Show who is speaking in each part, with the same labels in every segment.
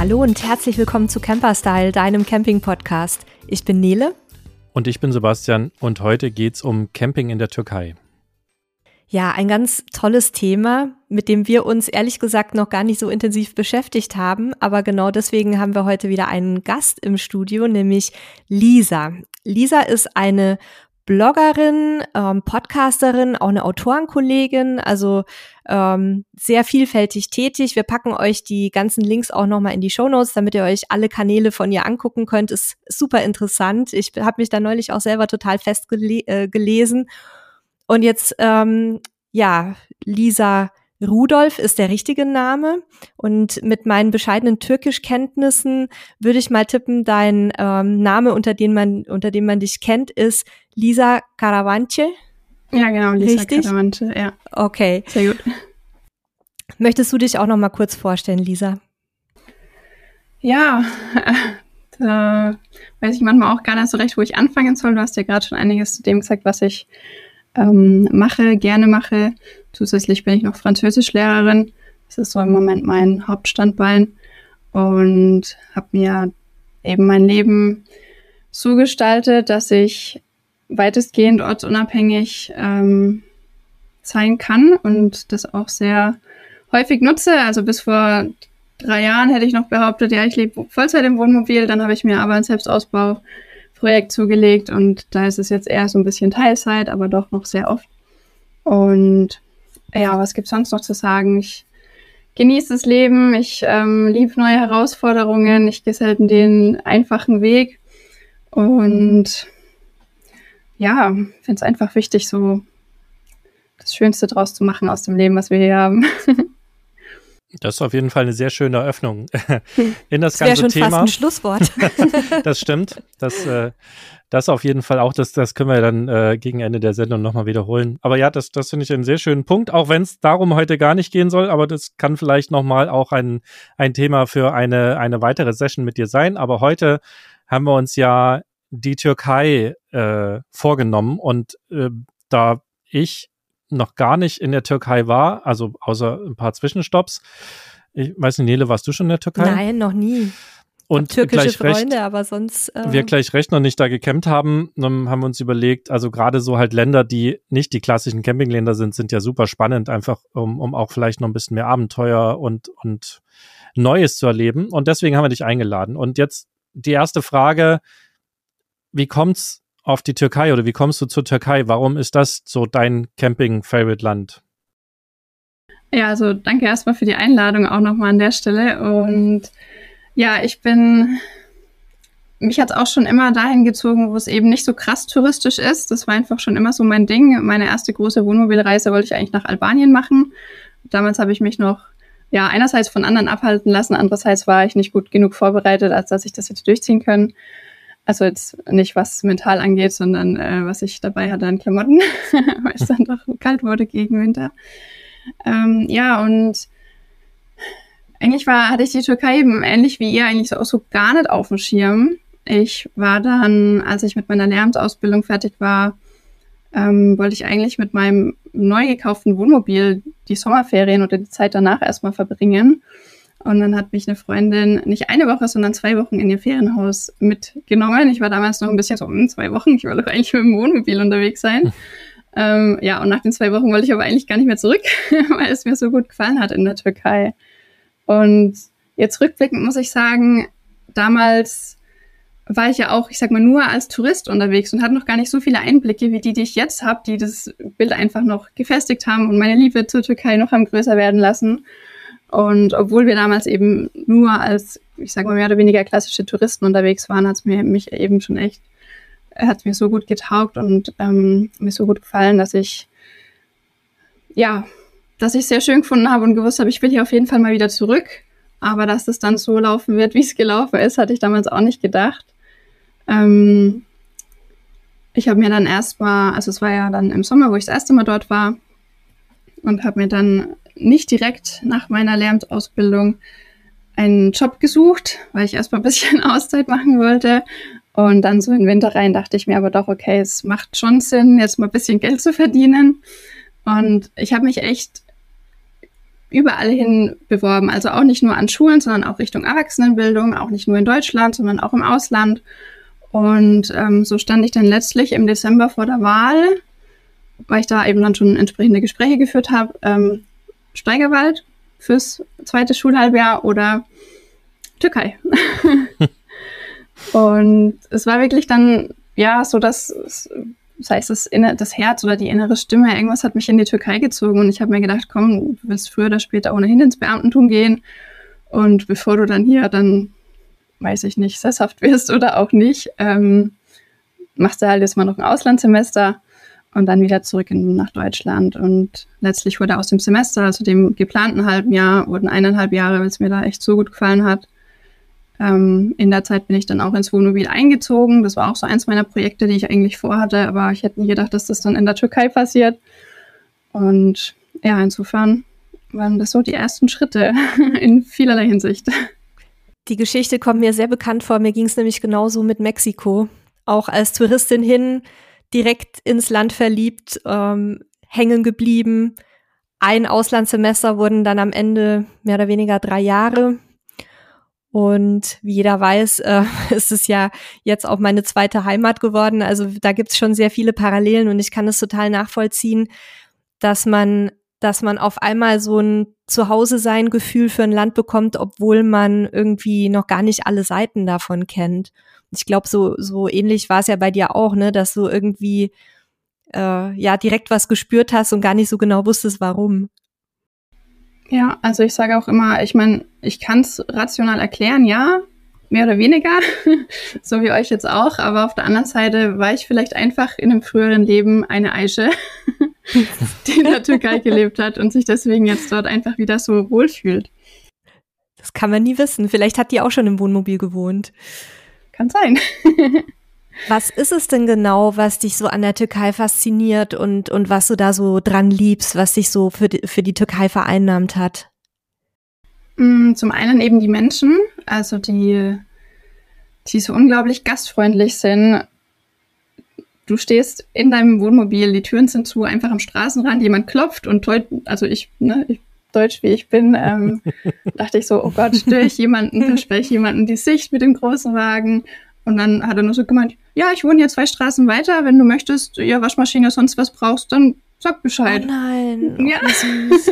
Speaker 1: Hallo und herzlich willkommen zu Camperstyle, deinem Camping-Podcast. Ich bin Nele.
Speaker 2: Und ich bin Sebastian und heute geht's um Camping in der Türkei.
Speaker 1: Ja, ein ganz tolles Thema, mit dem wir uns ehrlich gesagt noch gar nicht so intensiv beschäftigt haben. Aber genau deswegen haben wir heute wieder einen Gast im Studio, nämlich Lisa. Lisa ist eine Bloggerin, Podcasterin, auch eine Autorenkollegin, also sehr vielfältig tätig. Wir packen euch die ganzen Links auch nochmal in die Shownotes, damit ihr euch alle Kanäle von ihr angucken könnt. Ist super interessant. Ich habe mich da neulich auch selber total gelesen. Und jetzt, Lisa Rudolph ist der richtige Name. Und mit meinen bescheidenen Türkischkenntnissen würde ich mal tippen, dein Name, unter dem man dich kennt, ist Lisa Karavanche.
Speaker 3: Ja, genau, Lisa
Speaker 1: Richtig?
Speaker 3: Karavanche, ja.
Speaker 1: Okay.
Speaker 3: Sehr gut.
Speaker 1: Möchtest du dich auch noch mal kurz vorstellen, Lisa?
Speaker 3: Ja, da weiß ich manchmal auch gar nicht so recht, wo ich anfangen soll. Du hast ja gerade schon einiges zu dem gesagt, was ich gerne mache. Zusätzlich bin ich noch Französischlehrerin. Das ist so im Moment mein Hauptstandbein. Und habe mir eben mein Leben so gestaltet, dass ich weitestgehend ortsunabhängig sein kann und das auch sehr häufig nutze. Also bis vor 3 Jahren hätte ich noch behauptet, ja, ich lebe Vollzeit im Wohnmobil. Dann habe ich mir aber ein Selbstausbauprojekt zugelegt und da ist es jetzt eher so ein bisschen Teilzeit, aber doch noch sehr oft. Und ja, was gibt's sonst noch zu sagen? Ich genieße das Leben, ich liebe neue Herausforderungen, ich gehe selten den einfachen Weg und ja, finde es einfach wichtig, so das Schönste draus zu machen aus dem Leben, was wir hier haben.
Speaker 2: Das ist auf jeden Fall eine sehr schöne Eröffnung in das
Speaker 1: ganze
Speaker 2: ganze
Speaker 1: Thema. Das wäre schon fast ein Schlusswort.
Speaker 2: Das stimmt. Das auf jeden Fall auch, das können wir dann gegen Ende der Sendung nochmal wiederholen. Aber ja, das finde ich einen sehr schönen Punkt, auch wenn es darum heute gar nicht gehen soll, aber das kann vielleicht nochmal auch ein Thema für eine weitere Session mit dir sein. Aber heute haben wir uns ja die Türkei vorgenommen und da ich noch gar nicht in der Türkei war, also außer ein paar Zwischenstopps. Ich weiß nicht, Nele, warst du schon in der Türkei?
Speaker 1: Nein, noch nie.
Speaker 2: Und
Speaker 1: türkische
Speaker 2: gleich
Speaker 1: Freunde,
Speaker 2: recht,
Speaker 1: aber sonst
Speaker 2: wir gleich recht noch nicht da gecampt haben, haben wir uns überlegt, also gerade so halt Länder, die nicht die klassischen Campingländer sind ja super spannend, einfach um auch vielleicht noch ein bisschen mehr Abenteuer und Neues zu erleben. Und deswegen haben wir dich eingeladen. Und jetzt die erste Frage, wie kommt's auf die Türkei oder wie kommst du zur Türkei? Warum ist das so dein Camping-Favorite-Land?
Speaker 3: Ja, also danke erstmal für die Einladung auch nochmal an der Stelle. Und ja, mich hat es auch schon immer dahin gezogen, wo es eben nicht so krass touristisch ist. Das war einfach schon immer so mein Ding. Meine erste große Wohnmobilreise wollte ich eigentlich nach Albanien machen. Damals habe ich mich noch, ja, einerseits von anderen abhalten lassen, andererseits war ich nicht gut genug vorbereitet, als dass ich das jetzt durchziehen können. Also jetzt nicht, was mental angeht, sondern was ich dabei hatte an Klamotten, weil es dann doch kalt wurde gegen Winter. Ja, und eigentlich hatte ich die Türkei eben ähnlich wie ihr eigentlich so gar nicht auf dem Schirm. Ich war dann, als ich mit meiner Lehramtsausbildung fertig war, wollte ich eigentlich mit meinem neu gekauften Wohnmobil die Sommerferien oder die Zeit danach erstmal verbringen. Und dann hat mich eine Freundin nicht 1 Woche, sondern 2 Wochen in ihr Ferienhaus mitgenommen. Ich war damals noch ein bisschen so, 2 Wochen, ich will doch eigentlich mit dem Wohnmobil unterwegs sein. Ja, und nach den 2 Wochen wollte ich aber eigentlich gar nicht mehr zurück, weil es mir so gut gefallen hat in der Türkei. Und jetzt rückblickend muss ich sagen, damals war ich ja auch, ich sag mal, nur als Tourist unterwegs und hatte noch gar nicht so viele Einblicke wie die ich jetzt habe, die das Bild einfach noch gefestigt haben und meine Liebe zur Türkei noch haben größer werden lassen. Und obwohl wir damals eben nur als, ich sag mal, mehr oder weniger klassische Touristen unterwegs waren, hat es mir so gut getaugt und mir so gut gefallen, dass ich sehr schön gefunden habe und gewusst habe, ich will hier auf jeden Fall mal wieder zurück. Aber dass es dann so laufen wird, wie es gelaufen ist, hatte ich damals auch nicht gedacht. Ich habe mir dann erstmal, also es war ja dann im Sommer, wo ich das erste Mal dort war, und habe mir dann nicht direkt nach meiner Lehramtsausbildung einen Job gesucht, weil ich erstmal ein bisschen Auszeit machen wollte. Und dann so in den Winter rein dachte ich mir aber doch, okay, es macht schon Sinn, jetzt mal ein bisschen Geld zu verdienen. Und ich habe mich echt überall hin beworben. Also auch nicht nur an Schulen, sondern auch Richtung Erwachsenenbildung, auch nicht nur in Deutschland, sondern auch im Ausland. Und so stand ich dann letztlich im Dezember vor der Wahl, weil ich da eben dann schon entsprechende Gespräche geführt habe, Steigerwald fürs zweite Schulhalbjahr oder Türkei. Und es war wirklich dann, ja, so dass, das heißt, das Herz oder die innere Stimme, irgendwas hat mich in die Türkei gezogen und ich habe mir gedacht, komm, du willst früher oder später ohnehin ins Beamtentum gehen und bevor du dann hier dann, weiß ich nicht, sesshaft wirst oder auch nicht, machst du halt jetzt mal noch ein Auslandssemester und dann wieder zurück nach Deutschland und letztlich wurde aus dem Semester, also dem geplanten halben Jahr, wurden 1,5 Jahre, weil es mir da echt so gut gefallen hat. In der Zeit bin ich dann auch ins Wohnmobil eingezogen. Das war auch so eins meiner Projekte, die ich eigentlich vorhatte, aber ich hätte nie gedacht, dass das dann in der Türkei passiert. Und ja, insofern waren das so die ersten Schritte in vielerlei Hinsicht.
Speaker 1: Die Geschichte kommt mir sehr bekannt vor. Mir ging es nämlich genauso mit Mexiko. Auch als Touristin hin, direkt ins Land verliebt, hängen geblieben. Ein Auslandssemester wurden dann am Ende mehr oder weniger 3 Jahre. Und wie jeder weiß, ist es ja jetzt auch meine zweite Heimat geworden. Also da gibt's schon sehr viele Parallelen und ich kann es total nachvollziehen, dass man auf einmal so ein Zuhause-sein-Gefühl für ein Land bekommt, obwohl man irgendwie noch gar nicht alle Seiten davon kennt. Ich glaube, so ähnlich war es ja bei dir auch, ne, dass du irgendwie ja direkt was gespürt hast und gar nicht so genau wusstest, warum.
Speaker 3: Ja, also ich sage auch immer, ich meine, ich kann es rational erklären, ja, mehr oder weniger, so wie euch jetzt auch, aber auf der anderen Seite war ich vielleicht einfach in einem früheren Leben eine Aische, die in der Türkei gelebt hat und sich deswegen jetzt dort einfach wieder so wohlfühlt.
Speaker 1: Das kann man nie wissen. Vielleicht hat die auch schon im Wohnmobil gewohnt.
Speaker 3: Kann sein.
Speaker 1: Was ist es denn genau, was dich so an der Türkei fasziniert und was du da so dran liebst, was dich so für die Türkei vereinnahmt hat?
Speaker 3: Zum einen eben die Menschen, also die so unglaublich gastfreundlich sind. Du stehst in deinem Wohnmobil, die Türen sind zu, einfach am Straßenrand, jemand klopft und ich deutsch wie ich bin, dachte ich so, oh Gott, störe ich jemanden, versperre ich jemanden die Sicht mit dem großen Wagen? Und dann hat er nur so gemeint, ja, ich wohne hier 2 Straßen weiter, wenn du möchtest, ja, Waschmaschine, sonst was brauchst, dann sag Bescheid.
Speaker 1: Oh nein,
Speaker 3: ja.
Speaker 1: Süß.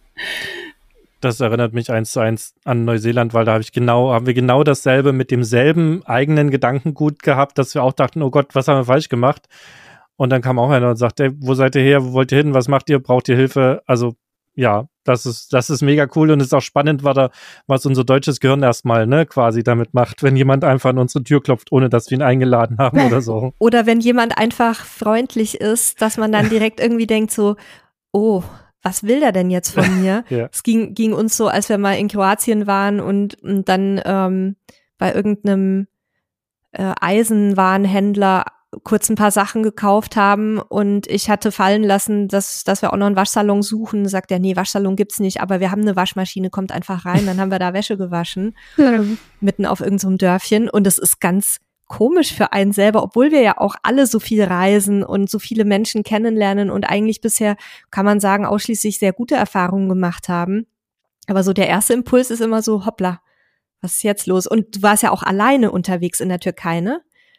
Speaker 2: Das erinnert mich 1:1 an Neuseeland, weil da haben wir genau dasselbe mit demselben eigenen Gedankengut gehabt, dass wir auch dachten, oh Gott, was haben wir falsch gemacht? Und dann kam auch einer und sagte, wo seid ihr her, wo wollt ihr hin, was macht ihr, braucht ihr Hilfe? Also ja, das ist mega cool und es ist auch spannend, was unser deutsches Gehirn erstmal quasi damit macht, wenn jemand einfach an unsere Tür klopft, ohne dass wir ihn eingeladen haben oder so.
Speaker 1: Oder wenn jemand einfach freundlich ist, dass man dann direkt irgendwie denkt so, oh, was will der denn jetzt von mir?
Speaker 2: Ja.
Speaker 1: Es ging uns so, als wir mal in Kroatien waren und dann bei irgendeinem Eisenwarenhändler kurz ein paar Sachen gekauft haben und ich hatte fallen lassen, dass wir auch noch einen Waschsalon suchen. Sagt er, nee, Waschsalon gibt's nicht, aber wir haben eine Waschmaschine, kommt einfach rein. Dann haben wir da Wäsche gewaschen, mitten auf irgendeinem so Dörfchen und es ist ganz komisch für einen selber, obwohl wir ja auch alle so viel reisen und so viele Menschen kennenlernen und eigentlich bisher, kann man sagen, ausschließlich sehr gute Erfahrungen gemacht haben. Aber so der erste Impuls ist immer so, hoppla, was ist jetzt los? Und du warst ja auch alleine unterwegs in der Türkei, ne?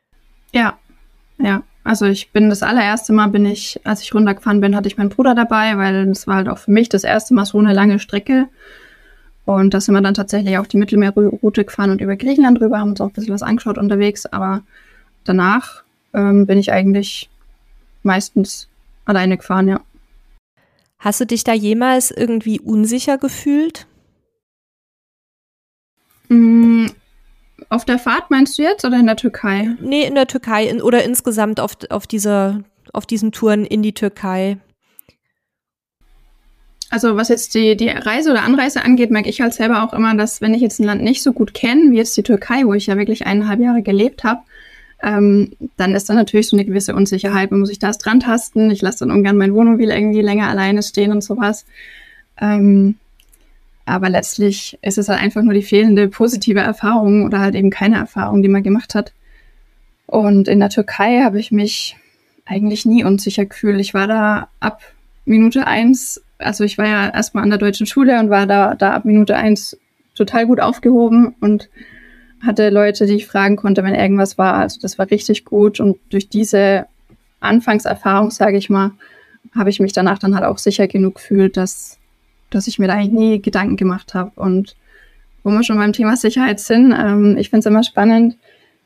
Speaker 3: Ja, also ich bin das allererste Mal als ich runtergefahren bin, hatte ich meinen Bruder dabei, weil das war halt auch für mich das erste Mal so eine lange Strecke. Und da sind wir dann tatsächlich auch die Mittelmeerroute gefahren und über Griechenland rüber, haben uns auch ein bisschen was angeschaut unterwegs. Aber danach bin ich eigentlich meistens alleine gefahren, ja.
Speaker 1: Hast du dich da jemals irgendwie unsicher gefühlt?
Speaker 3: Auf der Fahrt meinst du jetzt oder in der Türkei?
Speaker 1: Nee, in der Türkei oder insgesamt auf diesen Touren in die Türkei.
Speaker 3: Also was jetzt die Reise oder Anreise angeht, merke ich halt selber auch immer, dass wenn ich jetzt ein Land nicht so gut kenne, wie jetzt die Türkei, wo ich ja wirklich 1,5 Jahre gelebt habe, dann ist da natürlich so eine gewisse Unsicherheit. Man muss sich da erst dran tasten. Ich lasse dann ungern mein Wohnmobil irgendwie länger alleine stehen und sowas. Aber letztlich ist es halt einfach nur die fehlende positive Erfahrung oder halt eben keine Erfahrung, die man gemacht hat. Und in der Türkei habe ich mich eigentlich nie unsicher gefühlt. Ich war da ab Minute 1 also ich war ja erstmal an der deutschen Schule und war da ab Minute 1 total gut aufgehoben und hatte Leute, die ich fragen konnte, wenn irgendwas war. Also das war richtig gut und durch diese Anfangserfahrung, sage ich mal, habe ich mich danach dann halt auch sicher genug gefühlt, dass ich mir da eigentlich nie Gedanken gemacht habe. Und wo wir schon beim Thema Sicherheit sind, ich finde es immer spannend,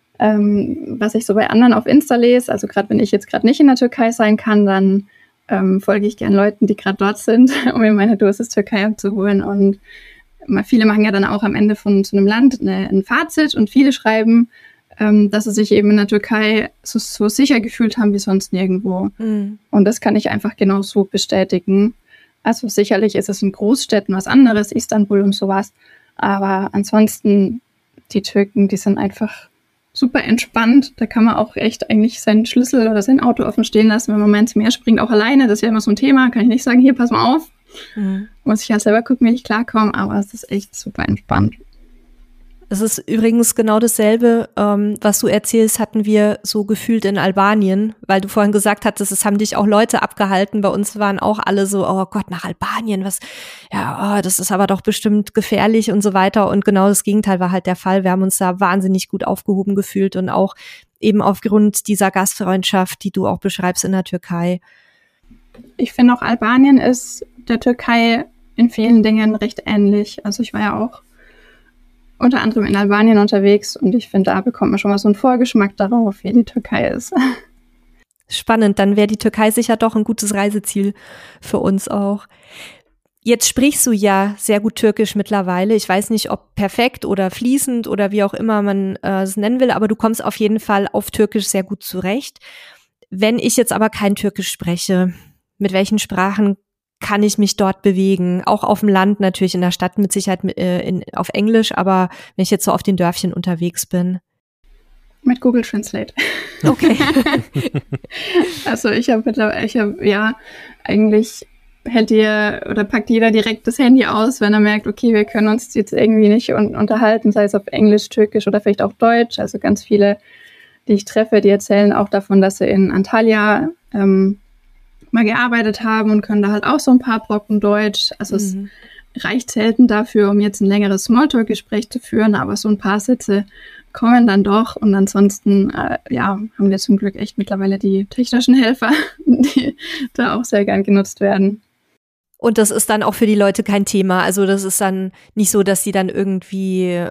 Speaker 3: was ich so bei anderen auf Insta lese. Also gerade wenn ich jetzt gerade nicht in der Türkei sein kann, dann folge ich gern Leuten, die gerade dort sind, um mir meine Dosis Türkei abzuholen. Und viele machen ja dann auch am Ende von so einem Land ein Fazit und viele schreiben, dass sie sich eben in der Türkei so sicher gefühlt haben wie sonst nirgendwo. Mhm. Und das kann ich einfach genau so bestätigen. Also sicherlich ist es in Großstädten was anderes, Istanbul und sowas. Aber ansonsten, die Türken, die sind einfach super entspannt. Da kann man auch echt eigentlich seinen Schlüssel oder sein Auto offen stehen lassen, wenn man mal ins Meer springt, auch alleine. Das ist ja immer so ein Thema. Kann ich nicht sagen, hier, pass mal auf. Mhm. Muss ich halt selber gucken, wie ich klarkomme. Aber es ist echt super entspannt.
Speaker 1: Es ist übrigens genau dasselbe, was du erzählst, hatten wir so gefühlt in Albanien, weil du vorhin gesagt hattest, es haben dich auch Leute abgehalten. Bei uns waren auch alle so, oh Gott, nach Albanien, das ist aber doch bestimmt gefährlich und so weiter. Und genau das Gegenteil war halt der Fall. Wir haben uns da wahnsinnig gut aufgehoben gefühlt und auch eben aufgrund dieser Gastfreundschaft, die du auch beschreibst in der Türkei.
Speaker 3: Ich finde auch Albanien ist der Türkei in vielen Dingen recht ähnlich. Also ich war ja auch unter anderem in Albanien unterwegs und ich finde, da bekommt man schon mal so einen Vorgeschmack darauf, wie die Türkei ist.
Speaker 1: Spannend, dann wäre die Türkei sicher doch ein gutes Reiseziel für uns auch. Jetzt sprichst du ja sehr gut Türkisch mittlerweile. Ich weiß nicht, ob perfekt oder fließend oder wie auch immer man es nennen will, aber du kommst auf jeden Fall auf Türkisch sehr gut zurecht. Wenn ich jetzt aber kein Türkisch spreche, mit welchen Sprachen kann ich mich dort bewegen? Auch auf dem Land, natürlich in der Stadt mit Sicherheit auf Englisch, aber wenn ich jetzt so auf den Dörfchen unterwegs bin.
Speaker 3: Mit Google Translate.
Speaker 1: Okay.
Speaker 3: Also ich habe eigentlich packt jeder direkt das Handy aus, wenn er merkt, okay, wir können uns jetzt irgendwie nicht unterhalten, sei es auf Englisch, Türkisch oder vielleicht auch Deutsch. Also ganz viele, die ich treffe, die erzählen auch davon, dass sie in Antalya mal gearbeitet haben und können da halt auch so ein paar Brocken Deutsch. Also es reicht selten dafür, um jetzt ein längeres Smalltalk-Gespräch zu führen, aber so ein paar Sätze kommen dann doch. Und ansonsten, haben wir zum Glück echt mittlerweile die technischen Helfer, die da auch sehr gern genutzt werden.
Speaker 1: Und das ist dann auch für die Leute kein Thema. Also das ist dann nicht so, dass sie dann irgendwie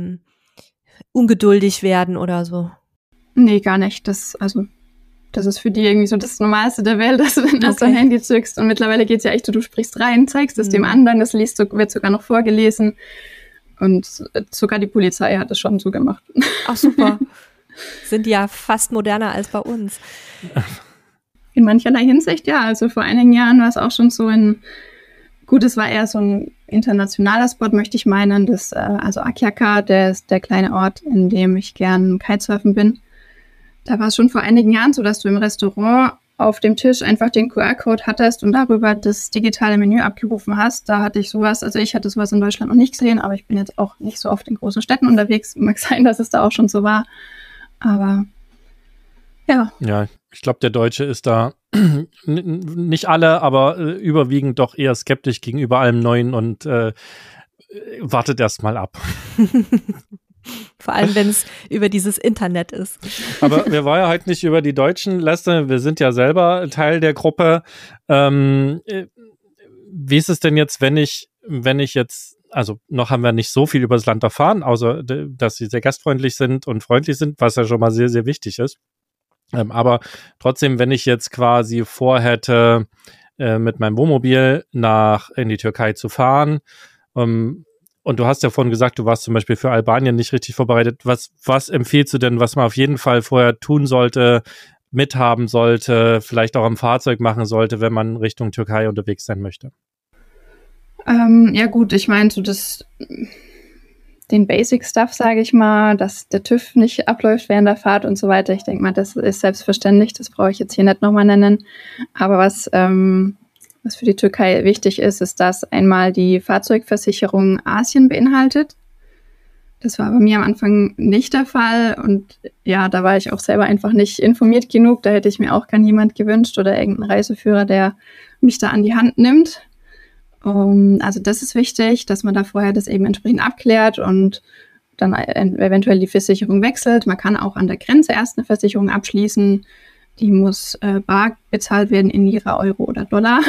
Speaker 1: ungeduldig werden oder so.
Speaker 3: Nee, gar nicht. Das ist für die irgendwie so das Normalste der Welt, dass du dann erst dein Handy zückst. Und mittlerweile geht's ja echt so, du sprichst rein, zeigst es dem anderen, das wird sogar noch vorgelesen. Und sogar die Polizei hat es schon so gemacht.
Speaker 1: Ach super. Sind ja fast moderner als bei uns.
Speaker 3: In mancherlei Hinsicht, ja. Also vor einigen Jahren war es auch schon so es war eher so ein internationaler Spot, möchte ich meinen. Also Akyaka, der ist der kleine Ort, in dem ich gern Kitesurfen bin. Da war es schon vor einigen Jahren so, dass du im Restaurant auf dem Tisch einfach den QR-Code hattest und darüber das digitale Menü abgerufen hast. Da hatte ich sowas, also ich hatte sowas in Deutschland noch nicht gesehen, aber ich bin jetzt auch nicht so oft in großen Städten unterwegs. Mag sein, dass es da auch schon so war. Aber ja.
Speaker 2: Ja, ich glaube, der Deutsche ist da nicht alle, aber überwiegend doch eher skeptisch gegenüber allem Neuen und wartet erst mal ab.
Speaker 1: Vor allem, wenn es über dieses Internet ist.
Speaker 2: Aber wir wollen ja heute nicht über die Deutschen lästern. Wir sind ja selber Teil der Gruppe. Wie ist es denn jetzt, wenn ich jetzt, also noch haben wir nicht so viel über das Land erfahren, außer dass sie sehr gastfreundlich sind und freundlich sind, was ja schon mal sehr, sehr wichtig ist. Aber trotzdem, wenn ich jetzt quasi vorhätte, mit meinem Wohnmobil in die Türkei zu fahren, und du hast ja vorhin gesagt, du warst zum Beispiel für Albanien nicht richtig vorbereitet. Was empfiehlst du denn, was man auf jeden Fall vorher tun sollte, mithaben sollte, vielleicht auch am Fahrzeug machen sollte, wenn man Richtung Türkei unterwegs sein möchte?
Speaker 3: Ja gut, ich meine, so den Basic-Stuff, sage ich mal, dass der TÜV nicht abläuft während der Fahrt und so weiter. Ich denke mal, das ist selbstverständlich, das brauche ich jetzt hier nicht nochmal nennen. Aber was für die Türkei wichtig ist, ist, dass einmal die Fahrzeugversicherung Asien beinhaltet. Das war bei mir am Anfang nicht der Fall und ja, da war ich auch selber einfach nicht informiert genug. Da hätte ich mir auch gar niemand gewünscht oder irgendeinen Reiseführer, der mich da an die Hand nimmt. Also das ist wichtig, dass man da vorher das eben entsprechend abklärt und dann eventuell die Versicherung wechselt. Man kann auch an der Grenze erst eine Versicherung abschließen. Die muss bar bezahlt werden in Lira, Euro oder Dollar.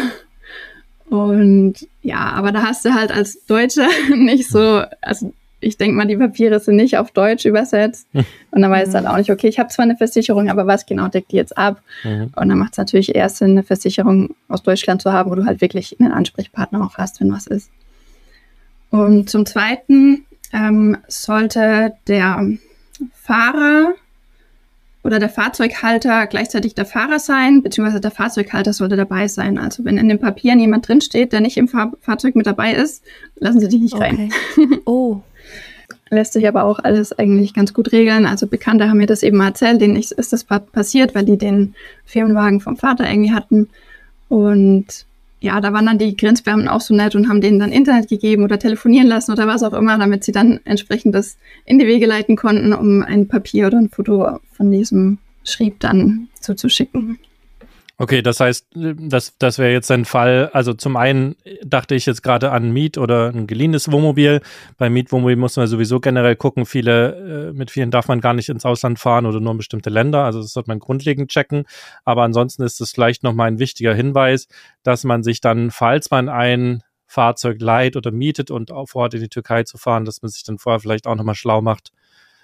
Speaker 3: Und ja, aber da hast du halt als Deutscher nicht so, also ich denke mal, die Papiere sind nicht auf Deutsch übersetzt. Und dann weißt du halt auch nicht, okay, ich habe zwar eine Versicherung, aber was genau deckt die jetzt ab? Und dann macht es natürlich eher Sinn, eine Versicherung aus Deutschland zu haben, wo du halt wirklich einen Ansprechpartner auch hast, wenn was ist. Und zum Zweiten sollte der Fahrer oder der Fahrzeughalter gleichzeitig der Fahrer sein, beziehungsweise der Fahrzeughalter sollte dabei sein. Also wenn in den Papieren jemand drinsteht, der nicht im Fahrzeug mit dabei ist, lassen sie dich nicht rein.
Speaker 1: Oh.
Speaker 3: Lässt sich aber auch alles eigentlich ganz gut regeln. Also Bekannte haben mir das eben erzählt, denen ist das passiert, weil die den Firmenwagen vom Vater irgendwie hatten. Und ja, da waren dann die Grenzbeamten auch so nett und haben denen dann Internet gegeben oder telefonieren lassen oder was auch immer, damit sie dann entsprechend das in die Wege leiten konnten, um ein Papier oder ein Foto von diesem Schrieb dann zuzuschicken.
Speaker 2: Okay, das heißt, das wäre jetzt ein Fall, also zum einen dachte ich jetzt gerade an Miet- oder ein geliehenes Wohnmobil. Beim Mietwohnmobil muss man sowieso generell gucken, mit vielen darf man gar nicht ins Ausland fahren oder nur in bestimmte Länder, also das sollte man grundlegend checken. Aber ansonsten ist es vielleicht nochmal ein wichtiger Hinweis, dass man sich dann, falls man ein Fahrzeug leiht oder mietet und auch vor Ort in die Türkei zu fahren, dass man sich dann vorher vielleicht auch nochmal schlau macht,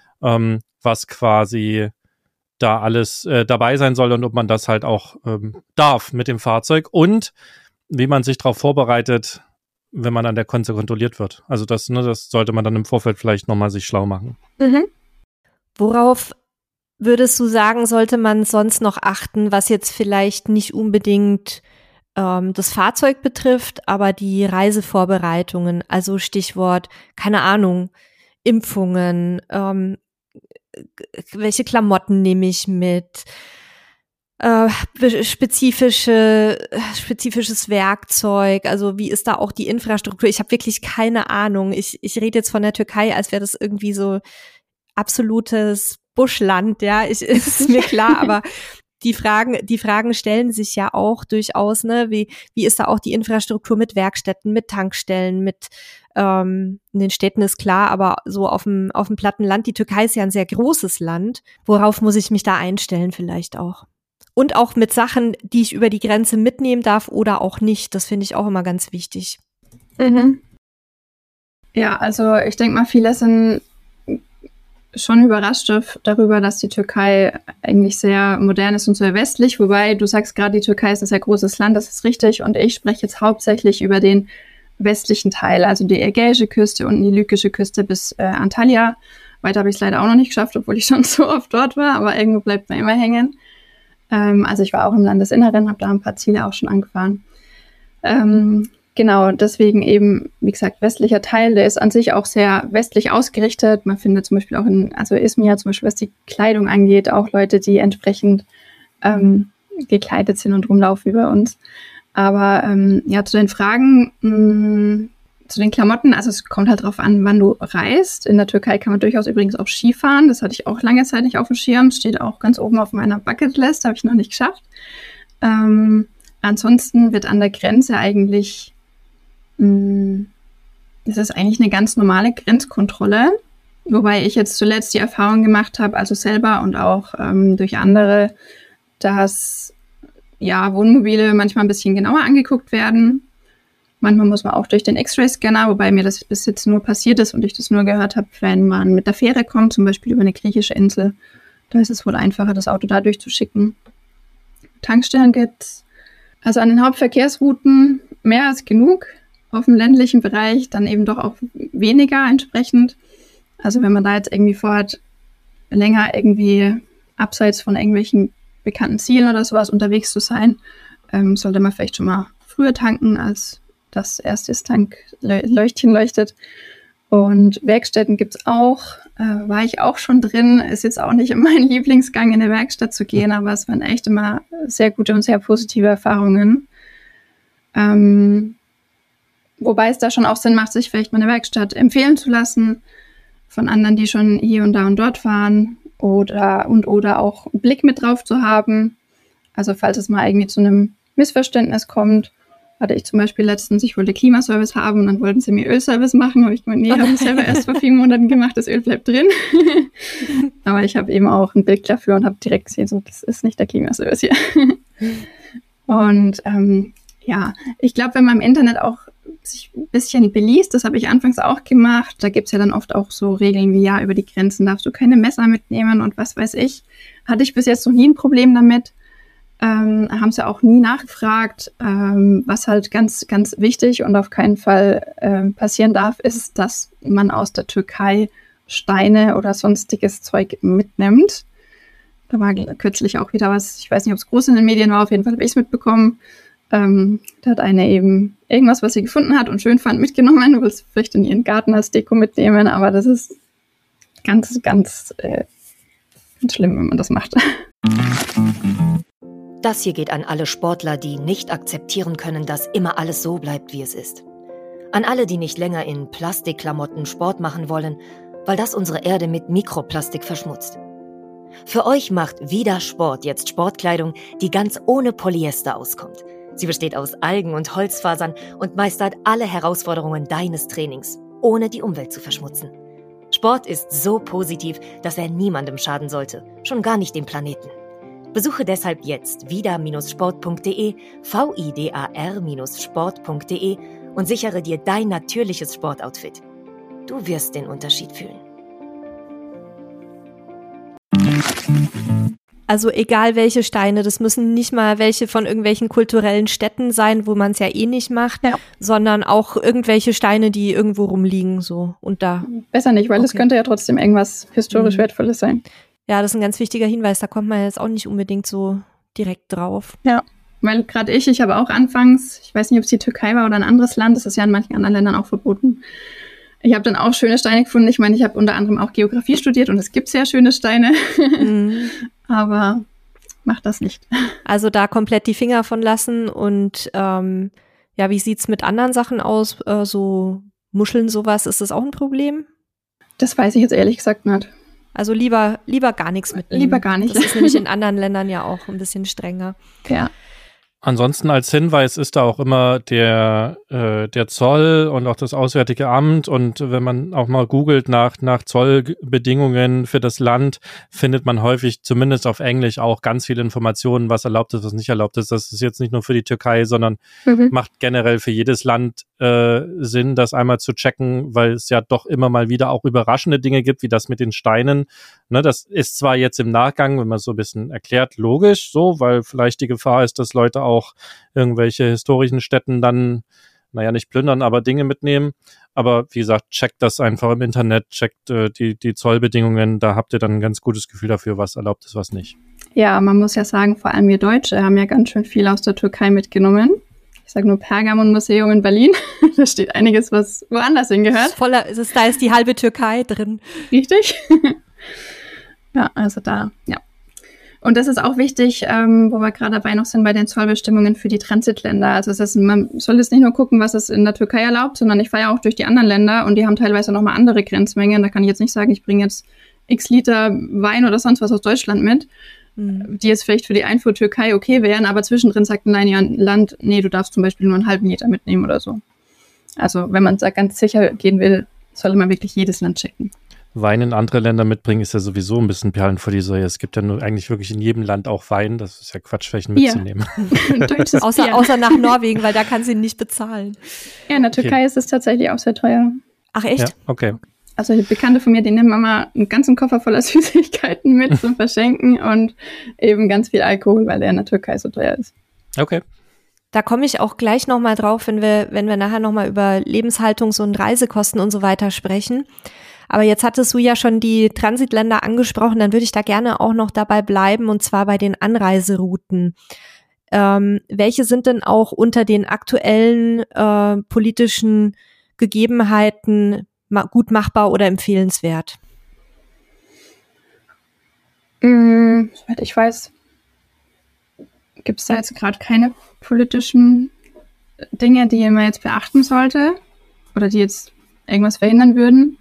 Speaker 2: was quasi da alles dabei sein soll und ob man das halt auch darf mit dem Fahrzeug und wie man sich darauf vorbereitet, wenn man an der Grenze kontrolliert wird. Also das sollte man dann im Vorfeld vielleicht nochmal sich schlau machen.
Speaker 1: Worauf würdest du sagen, sollte man sonst noch achten, was jetzt vielleicht nicht unbedingt das Fahrzeug betrifft, aber die Reisevorbereitungen, also Stichwort, keine Ahnung, Impfungen, welche Klamotten nehme ich mit, spezifisches Werkzeug, also wie ist da auch die Infrastruktur? Ich habe wirklich keine Ahnung. Ich rede jetzt von der Türkei, als wäre das irgendwie so absolutes Buschland, ja, ist mir klar, aber die Fragen stellen sich ja auch durchaus, ne, wie ist da auch die Infrastruktur mit Werkstätten, mit Tankstellen, mit in den Städten ist klar, aber so auf dem platten Land, die Türkei ist ja ein sehr großes Land, worauf muss ich mich da einstellen vielleicht auch? Und auch mit Sachen, die ich über die Grenze mitnehmen darf oder auch nicht, das finde ich auch immer ganz wichtig.
Speaker 3: Ja, also ich denke mal, viele sind schon überrascht darüber, dass die Türkei eigentlich sehr modern ist und sehr westlich, wobei du sagst gerade, die Türkei ist ein sehr großes Land, das ist richtig, und ich spreche jetzt hauptsächlich über den westlichen Teil, also die Ägäische Küste und die Lykische Küste bis Antalya. Weiter habe ich es leider auch noch nicht geschafft, obwohl ich schon so oft dort war, aber irgendwo bleibt man immer hängen. Also ich war auch im Landesinneren, habe da ein paar Ziele auch schon angefahren. Genau, deswegen eben, wie gesagt, westlicher Teil, der ist an sich auch sehr westlich ausgerichtet. Man findet zum Beispiel auch also Izmir zum Beispiel, was die Kleidung angeht, auch Leute, die entsprechend gekleidet sind und rumlaufen wie bei uns. Aber ja, zu den Fragen, zu den Klamotten, also es kommt halt drauf an, wann du reist. In der Türkei kann man durchaus übrigens auch Skifahren. Das hatte ich auch lange Zeit nicht auf dem Schirm. Steht auch ganz oben auf meiner Bucketlist, habe ich noch nicht geschafft. Ansonsten wird an der Grenze eigentlich, das ist eigentlich eine ganz normale Grenzkontrolle. Wobei ich jetzt zuletzt die Erfahrung gemacht habe, also selber und auch durch andere, dass ja, Wohnmobile manchmal ein bisschen genauer angeguckt werden. Manchmal muss man auch durch den X-Ray-Scanner, wobei mir das bis jetzt nur passiert ist und ich das nur gehört habe, wenn man mit der Fähre kommt, zum Beispiel über eine griechische Insel. Da ist es wohl einfacher, das Auto da durchzuschicken. Tankstellen gibt's. Also an den Hauptverkehrsrouten mehr als genug. Auf dem ländlichen Bereich dann eben doch auch weniger entsprechend. Also wenn man da jetzt irgendwie vorhat, länger irgendwie abseits von irgendwelchen bekannten Zielen oder sowas unterwegs zu sein, sollte man vielleicht schon mal früher tanken, als das erste Tankleuchtchen leuchtet. Und Werkstätten gibt's auch, war ich auch schon drin, ist jetzt auch nicht mein Lieblingsgang, in eine Werkstatt zu gehen, aber es waren echt immer sehr gute und sehr positive Erfahrungen. Wobei es da schon auch Sinn macht, sich vielleicht mal eine Werkstatt empfehlen zu lassen von anderen, die schon hier und da und dort waren, oder auch einen Blick mit drauf zu haben. Also falls es mal irgendwie zu einem Missverständnis kommt, Hatte ich zum Beispiel letztens, ich wollte Klimaservice haben und dann wollten sie mir Ölservice machen. Habe ich gemeint, nee, habe ich selber erst vor 4 Monaten gemacht, das Öl bleibt drin. Aber ich habe eben auch ein Bild dafür und habe direkt gesehen, so, das ist nicht der Klimaservice hier. Und ich glaube, wenn man im Internet auch sich ein bisschen beliest, das habe ich anfangs auch gemacht, da gibt es ja dann oft auch so Regeln wie, ja, über die Grenzen darfst du keine Messer mitnehmen und was weiß ich. Hatte ich bis jetzt noch nie ein Problem damit. Haben sie auch nie nachgefragt. Was halt ganz, ganz wichtig und auf keinen Fall passieren darf, ist, dass man aus der Türkei Steine oder sonstiges Zeug mitnimmt. Da war kürzlich auch wieder was, ich weiß nicht, ob es groß in den Medien war, auf jeden Fall habe ich es mitbekommen. Da hat eine eben irgendwas, was sie gefunden hat und schön fand, mitgenommen. Du willst vielleicht in ihren Garten als Deko mitnehmen, aber das ist ganz, ganz schlimm, wenn man das macht.
Speaker 4: Das hier geht an alle Sportler, die nicht akzeptieren können, dass immer alles so bleibt, wie es ist. An alle, die nicht länger in Plastikklamotten Sport machen wollen, weil das unsere Erde mit Mikroplastik verschmutzt. Für euch macht Vida Sport jetzt Sportkleidung, die ganz ohne Polyester auskommt. Sie besteht aus Algen und Holzfasern und meistert alle Herausforderungen deines Trainings, ohne die Umwelt zu verschmutzen. Sport ist so positiv, dass er niemandem schaden sollte, schon gar nicht dem Planeten. Besuche deshalb jetzt vida-sport.de, vidar-sport.de und sichere dir dein natürliches Sportoutfit. Du wirst den Unterschied fühlen.
Speaker 1: Also egal welche Steine, das müssen nicht mal welche von irgendwelchen kulturellen Städten sein, wo man es ja eh nicht macht, sondern auch irgendwelche Steine, die irgendwo rumliegen so und da.
Speaker 3: Besser nicht, weil es könnte ja trotzdem irgendwas historisch Wertvolles sein.
Speaker 1: Ja, das ist ein ganz wichtiger Hinweis, da kommt man jetzt auch nicht unbedingt so direkt drauf.
Speaker 3: Ja, weil gerade ich habe auch anfangs, ich weiß nicht, ob es die Türkei war oder ein anderes Land, das ist ja in manchen anderen Ländern auch verboten. Ich habe dann auch schöne Steine gefunden. Ich meine, ich habe unter anderem auch Geografie studiert und es gibt sehr schöne Steine. Aber mach das nicht.
Speaker 1: Also da komplett die Finger von lassen und wie sieht's mit anderen Sachen aus? So Muscheln, sowas, ist das auch ein Problem?
Speaker 3: Das weiß ich jetzt ehrlich gesagt nicht.
Speaker 1: Also lieber gar nichts mitnehmen.
Speaker 3: Lieber gar nicht.
Speaker 1: Das ist nämlich in anderen Ländern ja auch ein bisschen strenger.
Speaker 3: Ja.
Speaker 2: Ansonsten als Hinweis ist da auch immer der Zoll und auch das Auswärtige Amt, und wenn man auch mal googelt nach Zollbedingungen für das Land, findet man häufig zumindest auf Englisch auch ganz viele Informationen, was erlaubt ist, was nicht erlaubt ist. Das ist jetzt nicht nur für die Türkei, sondern macht generell für jedes Land Sinn, das einmal zu checken, weil es ja doch immer mal wieder auch überraschende Dinge gibt, wie das mit den Steinen. Ne, das ist zwar jetzt im Nachgang, wenn man es so ein bisschen erklärt, logisch so, weil vielleicht die Gefahr ist, dass Leute auch irgendwelche historischen Städten dann, nicht plündern, aber Dinge mitnehmen. Aber wie gesagt, checkt das einfach im Internet, checkt die Zollbedingungen, da habt ihr dann ein ganz gutes Gefühl dafür, was erlaubt ist, was nicht.
Speaker 3: Ja, man muss ja sagen, vor allem wir Deutsche haben ja ganz schön viel aus der Türkei mitgenommen. Ich sage nur Pergamon-Museum in Berlin. Da steht einiges, was woanders hingehört.
Speaker 1: Da ist die halbe Türkei drin.
Speaker 3: Richtig. Ja, also da, ja. Und das ist auch wichtig, wo wir gerade dabei noch sind bei den Zollbestimmungen für die Transitländer. Also man soll jetzt nicht nur gucken, was es in der Türkei erlaubt, sondern ich fahre ja auch durch die anderen Länder und die haben teilweise nochmal andere Grenzmengen. Da kann ich jetzt nicht sagen, ich bringe jetzt x Liter Wein oder sonst was aus Deutschland mit, die jetzt vielleicht für die Einfuhr Türkei okay wären, aber zwischendrin sagt ein Land, nee, du darfst zum Beispiel nur einen halben Liter mitnehmen oder so. Also wenn man da ganz sicher gehen will, soll man wirklich jedes Land checken.
Speaker 2: Wein in andere Länder mitbringen ist ja sowieso ein bisschen Perlen vor die Säue. Es gibt ja nur eigentlich wirklich in jedem Land auch Wein. Das ist ja Quatsch, welchen mitzunehmen.
Speaker 1: außer nach Norwegen, weil da kann sie nicht bezahlen.
Speaker 3: Ja, in der Türkei ist es tatsächlich auch sehr teuer.
Speaker 1: Ach echt?
Speaker 2: Ja, okay.
Speaker 3: Also die Bekannte von mir, die nehmen immer einen ganzen Koffer voller Süßigkeiten mit zum Verschenken und eben ganz viel Alkohol, weil der in der Türkei so teuer ist.
Speaker 2: Okay.
Speaker 1: Da komme ich auch gleich nochmal drauf, wenn wir nachher nochmal über Lebenshaltungs- und Reisekosten und so weiter sprechen. Aber jetzt hattest du ja schon die Transitländer angesprochen, dann würde ich da gerne auch noch dabei bleiben, und zwar bei den Anreiserouten. Welche sind denn auch unter den aktuellen politischen Gegebenheiten gut machbar oder empfehlenswert?
Speaker 3: Soweit ich weiß, gibt es da jetzt gerade keine politischen Dinge, die man jetzt beachten sollte oder die jetzt irgendwas verhindern würden.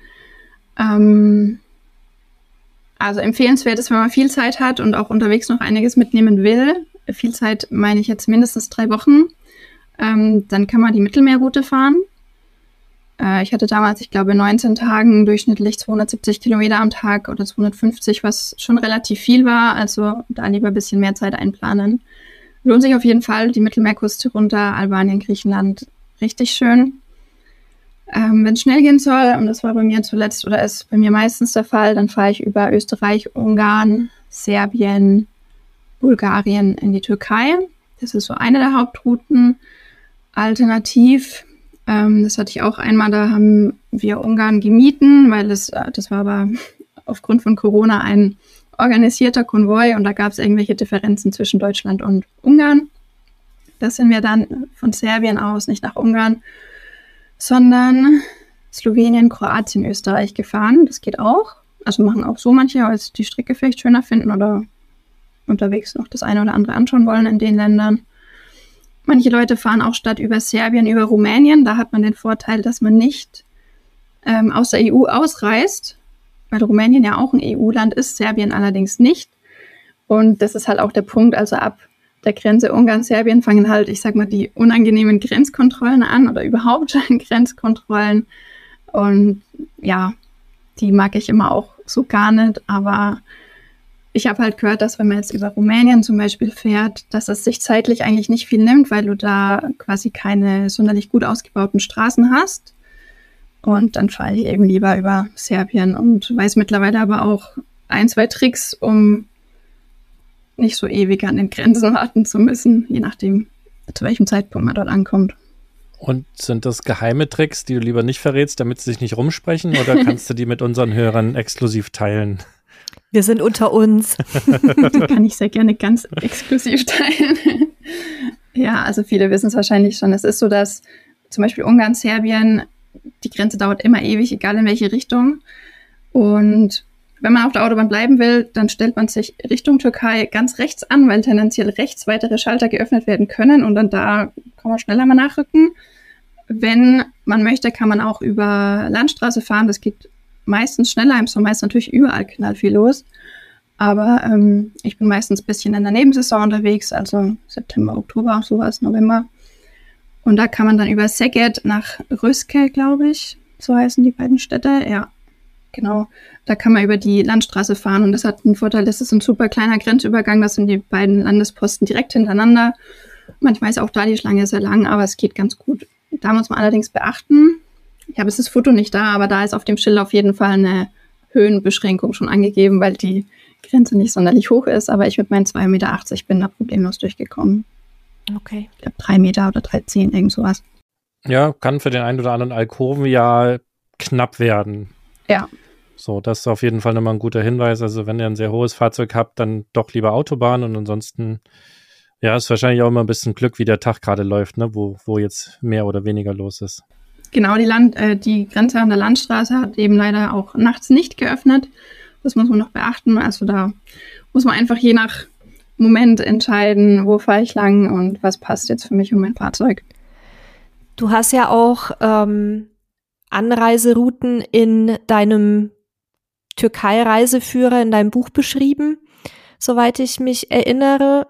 Speaker 3: Also empfehlenswert ist, wenn man viel Zeit hat und auch unterwegs noch einiges mitnehmen will. Viel Zeit meine ich jetzt mindestens 3 Wochen. Dann kann man die Mittelmeerroute fahren. Ich hatte damals, ich glaube, 19 Tagen durchschnittlich 270 Kilometer am Tag oder 250, was schon relativ viel war. Also da lieber ein bisschen mehr Zeit einplanen. Lohnt sich auf jeden Fall, die Mittelmeerküste runter, Albanien, Griechenland, richtig schön. Wenn es schnell gehen soll, und das war bei mir zuletzt oder ist bei mir meistens der Fall, dann fahre ich über Österreich, Ungarn, Serbien, Bulgarien in die Türkei. Das ist so eine der Hauptrouten. Alternativ, das hatte ich auch einmal, da haben wir Ungarn gemieten, weil das war aber aufgrund von Corona ein organisierter Konvoi und da gab es irgendwelche Differenzen zwischen Deutschland und Ungarn. Das sind wir dann von Serbien aus, nicht nach Ungarn, sondern Slowenien, Kroatien, Österreich gefahren. Das geht auch. Also machen auch so manche, weil sie die Strecke vielleicht schöner finden oder unterwegs noch das eine oder andere anschauen wollen in den Ländern. Manche Leute fahren auch statt über Serbien über Rumänien. Da hat man den Vorteil, dass man nicht aus der EU ausreist, weil Rumänien ja auch ein EU-Land ist, Serbien allerdings nicht. Und das ist halt auch der Punkt, also ab der Grenze Ungarn-Serbien fangen halt, ich sag mal, die unangenehmen Grenzkontrollen an oder überhaupt Grenzkontrollen. Und ja, die mag ich immer auch so gar nicht, aber ich habe halt gehört, dass wenn man jetzt über Rumänien zum Beispiel fährt, dass es sich zeitlich eigentlich nicht viel nimmt, weil du da quasi keine sonderlich gut ausgebauten Straßen hast. Und dann fahre ich eben lieber über Serbien und weiß mittlerweile aber auch 1, 2 Tricks, um nicht so ewig an den Grenzen warten zu müssen, je nachdem, zu welchem Zeitpunkt man dort ankommt.
Speaker 2: Und sind das geheime Tricks, die du lieber nicht verrätst, damit sie sich nicht rumsprechen, oder kannst du die mit unseren Hörern exklusiv teilen?
Speaker 1: Wir sind unter uns.
Speaker 3: Die kann ich sehr gerne ganz exklusiv teilen. Ja, also viele wissen es wahrscheinlich schon. Es ist so, dass zum Beispiel Ungarn, Serbien, die Grenze dauert immer ewig, egal in welche Richtung. Und wenn man auf der Autobahn bleiben will, dann stellt man sich Richtung Türkei ganz rechts an, weil tendenziell rechts weitere Schalter geöffnet werden können und dann da kann man schneller mal nachrücken. Wenn man möchte, kann man auch über Landstraße fahren. Das geht meistens schneller. Im Sommer ist natürlich überall knallt viel los. Aber ich bin meistens ein bisschen in der Nebensaison unterwegs, also September, Oktober, sowas, November. Und da kann man dann über Szeged nach Röszke, glaube ich, so heißen die beiden Städte, ja. Genau, da kann man über die Landstraße fahren und das hat einen Vorteil, das ist ein super kleiner Grenzübergang, das sind die beiden Landesposten direkt hintereinander. Manchmal ist auch da die Schlange sehr lang, aber es geht ganz gut. Da muss man allerdings beachten, ich habe jetzt das Foto nicht da, aber da ist auf dem Schild auf jeden Fall eine Höhenbeschränkung schon angegeben, weil die Grenze nicht sonderlich hoch ist, aber ich mit meinen 2,80 Meter bin da problemlos durchgekommen.
Speaker 1: Okay.
Speaker 3: Ich glaube 3 Meter oder 3,10, irgend sowas.
Speaker 2: Ja, kann für den einen oder anderen Alkoven ja knapp werden.
Speaker 3: Ja.
Speaker 2: So, das ist auf jeden Fall nochmal ein guter Hinweis. Also wenn ihr ein sehr hohes Fahrzeug habt, dann doch lieber Autobahn und ansonsten, ja, ist wahrscheinlich auch immer ein bisschen Glück, wie der Tag gerade läuft, ne, wo jetzt mehr oder weniger los ist.
Speaker 3: Genau, die Grenze an der Landstraße hat eben leider auch nachts nicht geöffnet. Das muss man noch beachten. Also da muss man einfach je nach Moment entscheiden, wo fahre ich lang und was passt jetzt für mich und mein Fahrzeug.
Speaker 1: Du hast ja auch Anreiserouten in deinem Türkei-Reiseführer in deinem Buch beschrieben, soweit ich mich erinnere.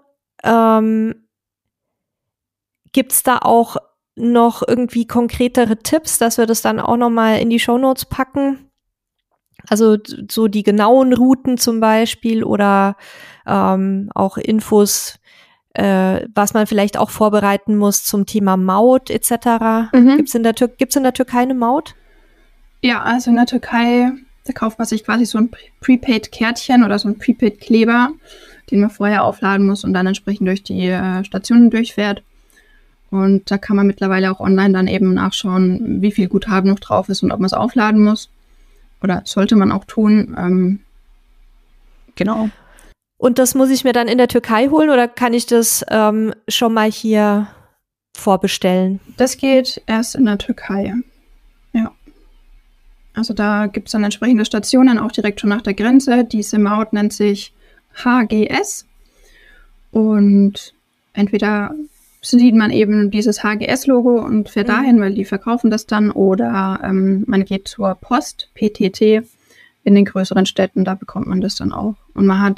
Speaker 1: Gibt's da auch noch irgendwie konkretere Tipps, dass wir das dann auch nochmal in die Shownotes packen? Also so die genauen Routen zum Beispiel oder auch Infos, was man vielleicht auch vorbereiten muss zum Thema Maut etc. Gibt's in der Türkei eine Maut?
Speaker 3: Ja, also in der Türkei, da kauft man sich quasi so ein Prepaid-Kärtchen oder so ein Prepaid-Kleber, den man vorher aufladen muss und dann entsprechend durch die Stationen durchfährt. Und da kann man mittlerweile auch online dann eben nachschauen, wie viel Guthaben noch drauf ist und ob man es aufladen muss. Oder sollte man auch tun. Genau.
Speaker 1: Und das muss ich mir dann in der Türkei holen oder kann ich das schon mal hier vorbestellen?
Speaker 3: Das geht erst in der Türkei. Ja. Also da gibt es dann entsprechende Stationen, auch direkt schon nach der Grenze. Diese Maut nennt sich HGS. Und entweder sieht man eben dieses HGS-Logo und fährt dahin, weil die verkaufen das dann. Oder man geht zur Post, PTT, in den größeren Städten, da bekommt man das dann auch. Und man hat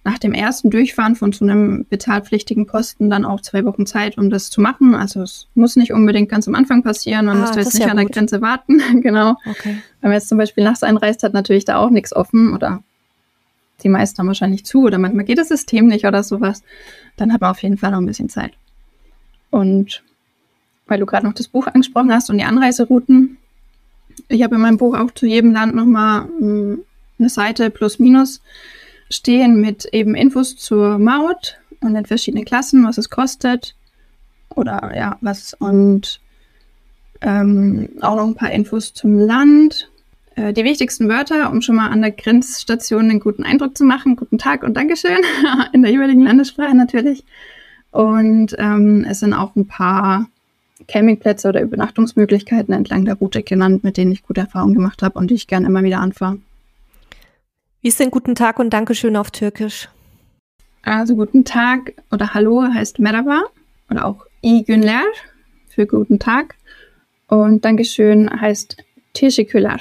Speaker 3: nach dem ersten Durchfahren von so einem bezahlpflichtigen Posten dann auch 2 Wochen Zeit, um das zu machen. Also es muss nicht unbedingt ganz am Anfang passieren. Man muss jetzt nicht an der Grenze warten. Genau.
Speaker 1: Okay.
Speaker 3: Wenn man jetzt zum Beispiel nachts einreist, hat natürlich da auch nichts offen oder die meisten haben wahrscheinlich zu oder manchmal geht das System nicht oder sowas. Dann hat man auf jeden Fall noch ein bisschen Zeit. Und weil du gerade noch das Buch angesprochen hast und die Anreiserouten, ich habe in meinem Buch auch zu jedem Land nochmal eine Seite plus minus stehen mit eben Infos zur Maut und den verschiedenen Klassen, was es kostet oder ja, was und auch noch ein paar Infos zum Land. Die wichtigsten Wörter, um schon mal an der Grenzstation einen guten Eindruck zu machen. Guten Tag und Dankeschön, in der jeweiligen Landessprache natürlich. Und es sind auch ein paar Campingplätze oder Übernachtungsmöglichkeiten entlang der Route genannt, mit denen ich gute Erfahrungen gemacht habe und die ich gerne immer wieder anfahre.
Speaker 1: Wie ist denn guten Tag und Dankeschön auf Türkisch?
Speaker 3: Also guten Tag oder Hallo heißt Merhaba oder auch İyi günler für guten Tag. Und Dankeschön heißt Teşekkürler.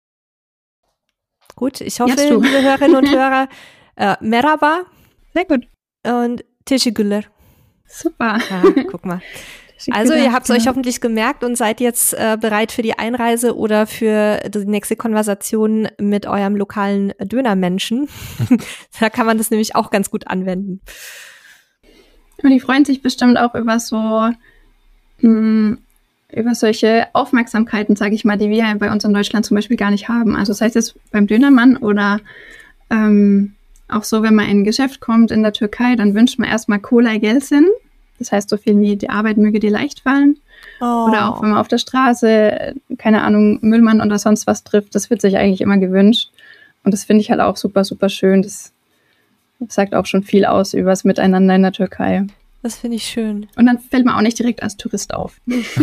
Speaker 1: Gut, ich hoffe, liebe Hörerinnen und Hörer, Merhaba.
Speaker 3: Sehr gut.
Speaker 1: Und Teşekkürler.
Speaker 3: Super.
Speaker 1: Ja, guck mal. Also ihr habt es euch hoffentlich gemerkt und seid jetzt bereit für die Einreise oder für die nächste Konversation mit eurem lokalen Dönermenschen. Da kann man das nämlich auch ganz gut anwenden.
Speaker 3: Und die freuen sich bestimmt auch über über solche Aufmerksamkeiten, sage ich mal, die wir bei uns in Deutschland zum Beispiel gar nicht haben. Also das heißt jetzt beim Dönermann oder auch so, wenn man in ein Geschäft kommt in der Türkei, dann wünscht man erstmal Kolay gelsin. Das heißt so viel wie, die Arbeit möge dir leicht fallen. Oh. Oder auch wenn man auf der Straße, keine Ahnung, Müllmann oder sonst was trifft, das wird sich eigentlich immer gewünscht. Und das finde ich halt auch super, super schön. Das sagt auch schon viel aus über das Miteinander in der Türkei.
Speaker 1: Das finde ich schön.
Speaker 3: Und dann fällt man auch nicht direkt als Tourist auf.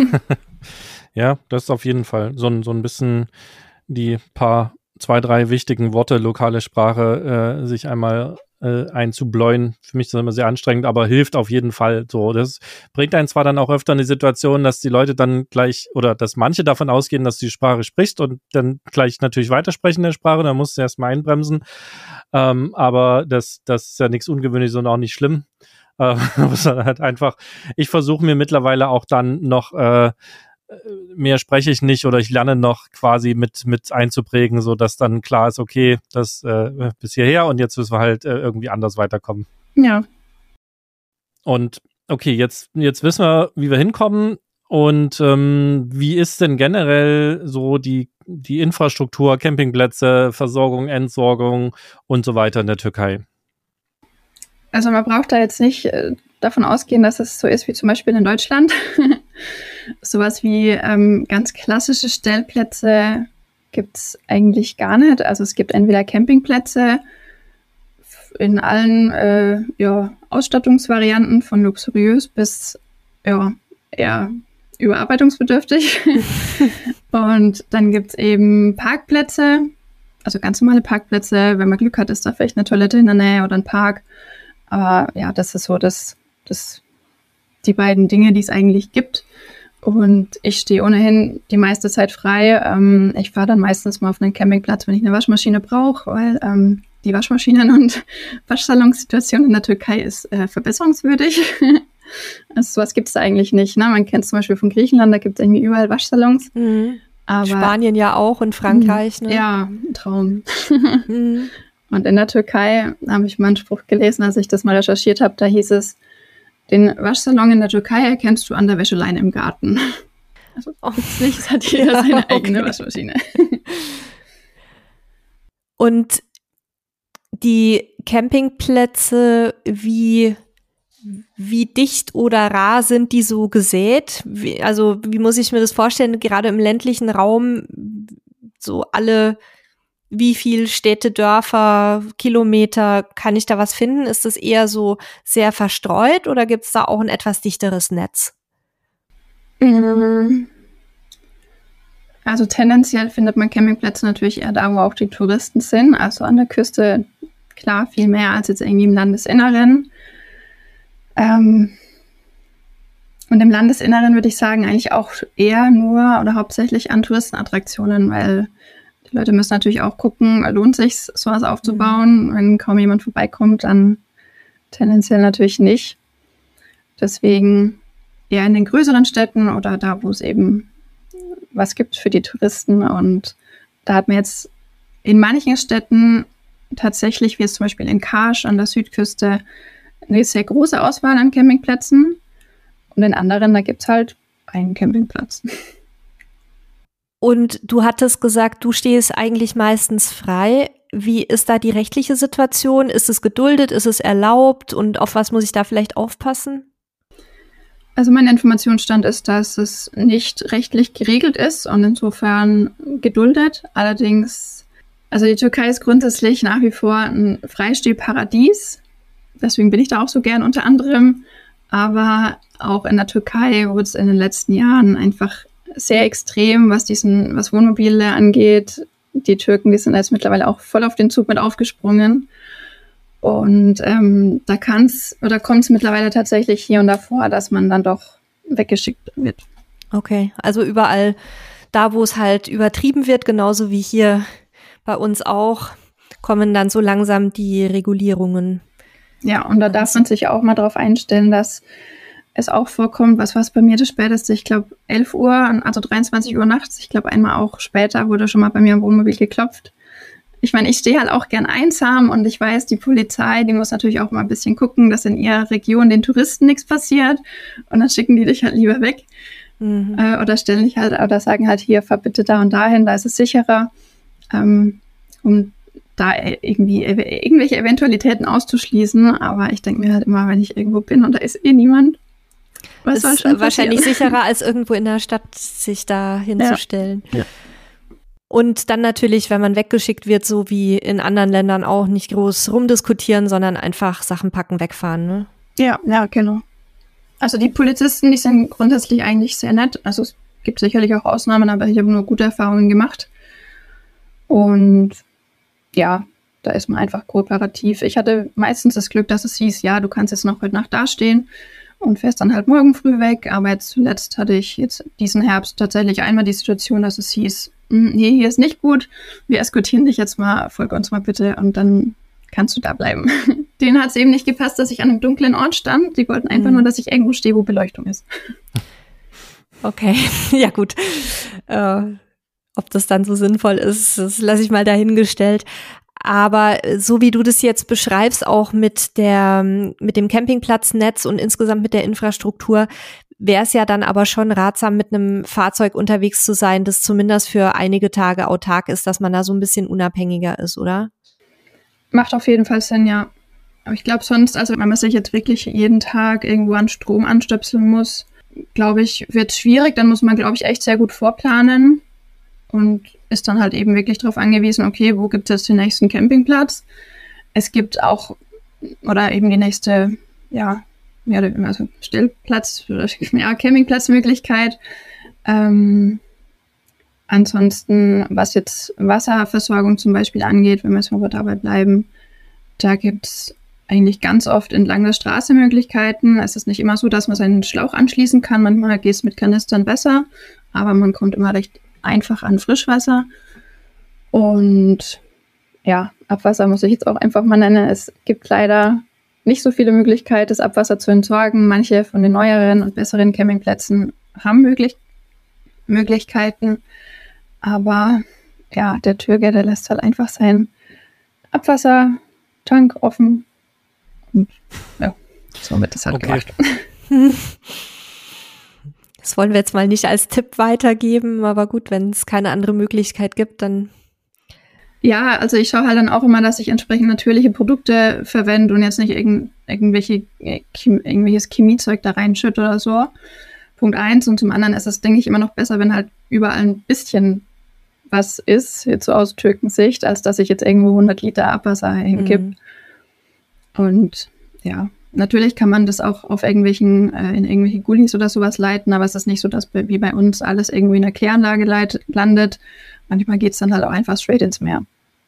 Speaker 2: Ja, das ist auf jeden Fall so ein bisschen die 2, 3 wichtigen Worte, lokale Sprache, sich einmal einzubläuen. Für mich ist das immer sehr anstrengend, aber hilft auf jeden Fall so. Das bringt einen zwar dann auch öfter in die Situation, dass die Leute dann gleich oder dass manche davon ausgehen, dass du die Sprache sprichst und dann gleich natürlich weitersprechen in der Sprache, da musst du erstmal einbremsen. Aber das ist ja nichts Ungewöhnliches und auch nicht schlimm. Sondern halt einfach, ich versuche mir mittlerweile auch dann noch mehr spreche ich nicht oder ich lerne noch quasi mit einzuprägen, so dass dann klar ist, okay, das bis hierher und jetzt müssen wir halt irgendwie anders weiterkommen.
Speaker 3: Ja.
Speaker 2: Und okay, jetzt wissen wir, wie wir hinkommen und wie ist denn generell so die Infrastruktur, Campingplätze, Versorgung, Entsorgung und so weiter in der Türkei?
Speaker 3: Also man braucht da jetzt nicht davon ausgehen, dass es so ist wie zum Beispiel in Deutschland. Sowas wie ganz klassische Stellplätze gibt es eigentlich gar nicht. Also es gibt entweder Campingplätze in allen Ausstattungsvarianten von luxuriös bis eher überarbeitungsbedürftig. Und dann gibt es eben Parkplätze, also ganz normale Parkplätze. Wenn man Glück hat, ist da vielleicht eine Toilette in der Nähe oder ein Park. Aber ja, das ist so die beiden Dinge, die es eigentlich gibt. Und ich stehe ohnehin die meiste Zeit frei. Ich fahre dann meistens mal auf einen Campingplatz, wenn ich eine Waschmaschine brauche, weil die Waschmaschinen- und Waschsalonsituation in der Türkei ist verbesserungswürdig. Also sowas gibt es da eigentlich nicht. Ne? Man kennt es zum Beispiel von Griechenland, da gibt es irgendwie überall Waschsalons.
Speaker 1: Mhm. Aber Spanien ja auch und Frankreich. Ne?
Speaker 3: Ja, ein Traum. Und in der Türkei habe ich mal einen Spruch gelesen, als ich das mal recherchiert habe, da hieß es, den Waschsalon in der Türkei erkennst du an der Wäscheleine im Garten. Also nicht, es hat jeder seine eigene Waschmaschine.
Speaker 1: Und die Campingplätze, wie dicht oder rar sind die so gesät? Wie muss ich mir das vorstellen, gerade im ländlichen Raum, so wie viel Städte, Dörfer, Kilometer, kann ich da was finden? Ist das eher so sehr verstreut oder gibt es da auch ein etwas dichteres Netz?
Speaker 3: Also tendenziell findet man Campingplätze natürlich eher da, wo auch die Touristen sind. Also an der Küste, klar, viel mehr als jetzt irgendwie im Landesinneren. Und im Landesinneren würde ich sagen, eigentlich auch eher nur oder hauptsächlich an Touristenattraktionen, weil Die Leute müssen natürlich auch gucken, lohnt sich sowas aufzubauen. Wenn kaum jemand vorbeikommt, dann tendenziell natürlich nicht. Deswegen eher in den größeren Städten oder da, wo es eben was gibt für die Touristen. Und da hat man jetzt in manchen Städten tatsächlich, wie jetzt zum Beispiel in Karsch an der Südküste, eine sehr große Auswahl an Campingplätzen. Und in anderen, da gibt es halt einen Campingplatz.
Speaker 1: Und du hattest gesagt, du stehst eigentlich meistens frei. Wie ist da die rechtliche Situation? Ist es geduldet? Ist es erlaubt? Und auf was muss ich da vielleicht aufpassen?
Speaker 3: Also mein Informationsstand ist, dass es nicht rechtlich geregelt ist und insofern geduldet. Allerdings, also die Türkei ist grundsätzlich nach wie vor ein Freistehparadies. Deswegen bin ich da auch so gern unter anderem. Aber auch in der Türkei wurde es in den letzten Jahren einfach sehr extrem, was Wohnmobile angeht. Die Türken, die sind jetzt mittlerweile auch voll auf den Zug mit aufgesprungen. Und da kommt es mittlerweile tatsächlich hier und da vor, dass man dann doch weggeschickt wird.
Speaker 1: Okay, also überall da, wo es halt übertrieben wird, genauso wie hier bei uns auch, kommen dann so langsam die Regulierungen.
Speaker 3: Ja, und da darf man sich auch mal darauf einstellen, dass es auch vorkommt, was bei mir das späteste, ich glaube 11 Uhr, also 23 Uhr nachts, ich glaube einmal auch später wurde schon mal bei mir im Wohnmobil geklopft. Ich meine, ich stehe halt auch gern einsam und ich weiß, die Polizei, die muss natürlich auch mal ein bisschen gucken, dass in ihrer Region den Touristen nichts passiert und dann schicken die dich halt lieber weg. Oder stellen dich halt, oder sagen halt hier, fahr bitte da und dahin, da ist es sicherer, um da irgendwie irgendwelche Eventualitäten auszuschließen. Aber ich denke mir halt immer, wenn ich irgendwo bin und da ist niemand, was soll schon passieren?
Speaker 1: Wahrscheinlich sicherer, als irgendwo in der Stadt sich da hinzustellen. Ja. Und dann natürlich, wenn man weggeschickt wird, so wie in anderen Ländern auch, nicht groß rumdiskutieren, sondern einfach Sachen packen, wegfahren, ne?
Speaker 3: Ja, genau. Also die Polizisten, die sind grundsätzlich eigentlich sehr nett. Also es gibt sicherlich auch Ausnahmen, aber ich habe nur gute Erfahrungen gemacht. Und ja, da ist man einfach kooperativ. Ich hatte meistens das Glück, dass es hieß, ja, du kannst jetzt noch heute Nacht dastehen und fährst dann halt morgen früh weg. Aber jetzt zuletzt hatte ich jetzt diesen Herbst tatsächlich einmal die Situation, dass es hieß, nee, hier ist nicht gut, wir eskortieren dich jetzt mal, folge uns mal bitte und dann kannst du da bleiben. Denen hat es eben nicht gepasst, dass ich an einem dunklen Ort stand. Die wollten einfach nur, dass ich irgendwo stehe, wo Beleuchtung ist.
Speaker 1: Okay, ja gut. Ob das dann so sinnvoll ist, das lasse ich mal dahingestellt. Aber so wie du das jetzt beschreibst, auch mit dem Campingplatznetz und insgesamt mit der Infrastruktur, wäre es ja dann aber schon ratsam, mit einem Fahrzeug unterwegs zu sein, das zumindest für einige Tage autark ist, dass man da so ein bisschen unabhängiger ist, oder?
Speaker 3: Macht auf jeden Fall Sinn, ja. Aber ich glaube sonst, also wenn man sich jetzt wirklich jeden Tag irgendwo an Strom anstöpseln muss, glaube ich, wird es schwierig. Dann muss man, glaube ich, echt sehr gut vorplanen und ist dann halt eben wirklich darauf angewiesen, okay, wo gibt es jetzt den nächsten Campingplatz? Es gibt auch, oder eben die nächste, ja, also Stellplatz, ja, Campingplatzmöglichkeit. Ansonsten, was jetzt Wasserversorgung zum Beispiel angeht, wenn wir jetzt mal dabei bleiben, da gibt es eigentlich ganz oft entlang der Straße Möglichkeiten. Es ist nicht immer so, dass man seinen Schlauch anschließen kann. Manchmal geht es mit Kanistern besser, aber man kommt immer recht einfach an Frischwasser. Und ja, Abwasser muss ich jetzt auch einfach mal nennen. Es gibt leider nicht so viele Möglichkeiten, das Abwasser zu entsorgen. Manche von den neueren und besseren Campingplätzen haben Möglichkeiten. Aber ja, der Türke, der lässt halt einfach seinen Abwassertank offen. Und ja, so wird das halt gemacht.
Speaker 1: Das wollen wir jetzt mal nicht als Tipp weitergeben, aber gut, wenn es keine andere Möglichkeit gibt, dann...
Speaker 3: Ja, also ich schaue halt dann auch immer, dass ich entsprechend natürliche Produkte verwende und jetzt nicht irgendwelches Chemiezeug da reinschütte oder so. Punkt 1. Und zum anderen ist es, denke ich, immer noch besser, wenn halt überall ein bisschen was ist, jetzt so aus Türkensicht, als dass ich jetzt irgendwo 100 Liter Abwasser hinkipp. Und ja, natürlich kann man das auch auf in irgendwelche Gullis oder sowas leiten, aber es ist nicht so, dass wie bei uns alles irgendwie in der Kläranlage landet. Manchmal geht es dann halt auch einfach straight ins Meer.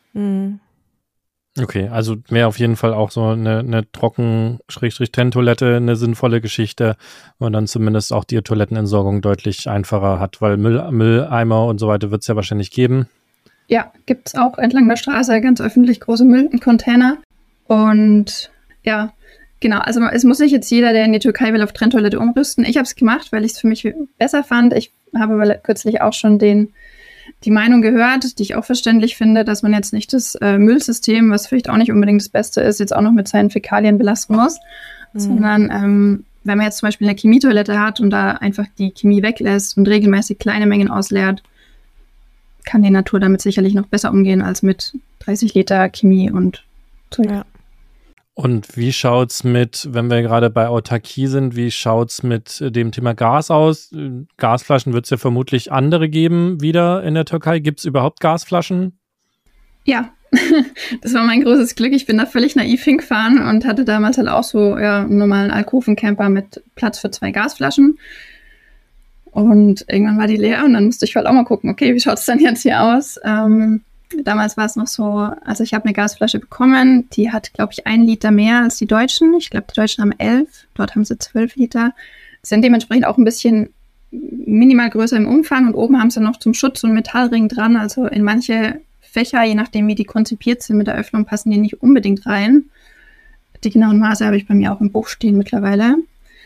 Speaker 2: Okay, also wäre auf jeden Fall auch so eine Trocken-Trenntoilette eine sinnvolle Geschichte, wo man dann zumindest auch die Toilettenentsorgung deutlich einfacher hat, weil Mülleimer und so weiter wird es ja wahrscheinlich geben.
Speaker 3: Ja, gibt es auch entlang der Straße ganz öffentlich große Müllcontainer. Und ja, genau, also es muss nicht jetzt jeder, der in die Türkei will, auf Trenntoilette umrüsten. Ich habe es gemacht, weil ich es für mich besser fand. Ich habe aber kürzlich auch schon die Meinung gehört, die ich auch verständlich finde, dass man jetzt nicht das Müllsystem, was vielleicht auch nicht unbedingt das Beste ist, jetzt auch noch mit seinen Fäkalien belasten muss, sondern wenn man jetzt zum Beispiel eine Chemietoilette hat und da einfach die Chemie weglässt und regelmäßig kleine Mengen ausleert, kann die Natur damit sicherlich noch besser umgehen als mit 30 Liter Chemie und Zeug.
Speaker 1: Ja.
Speaker 2: Und wie schaut's mit, wenn wir gerade bei Autarkie sind, wie schaut's mit dem Thema Gas aus? Gasflaschen wird es ja vermutlich andere geben wieder in der Türkei. Gibt es überhaupt Gasflaschen?
Speaker 3: Ja, das war mein großes Glück. Ich bin da völlig naiv hingefahren und hatte damals halt auch so einen normalen Alkoven-Camper mit Platz für 2 Gasflaschen. Und irgendwann war die leer und dann musste ich halt auch mal gucken, okay, wie schaut es denn jetzt hier aus? Damals war es noch so, also ich habe eine Gasflasche bekommen, die hat, glaube ich, 1 Liter mehr als die Deutschen. Ich glaube, die Deutschen haben 11, dort haben sie 12 Liter. Sind dementsprechend auch ein bisschen minimal größer im Umfang und oben haben sie noch zum Schutz so einen Metallring dran. Also in manche Fächer, je nachdem wie die konzipiert sind mit der Öffnung, passen die nicht unbedingt rein. Die genauen Maße habe ich bei mir auch im Buch stehen mittlerweile.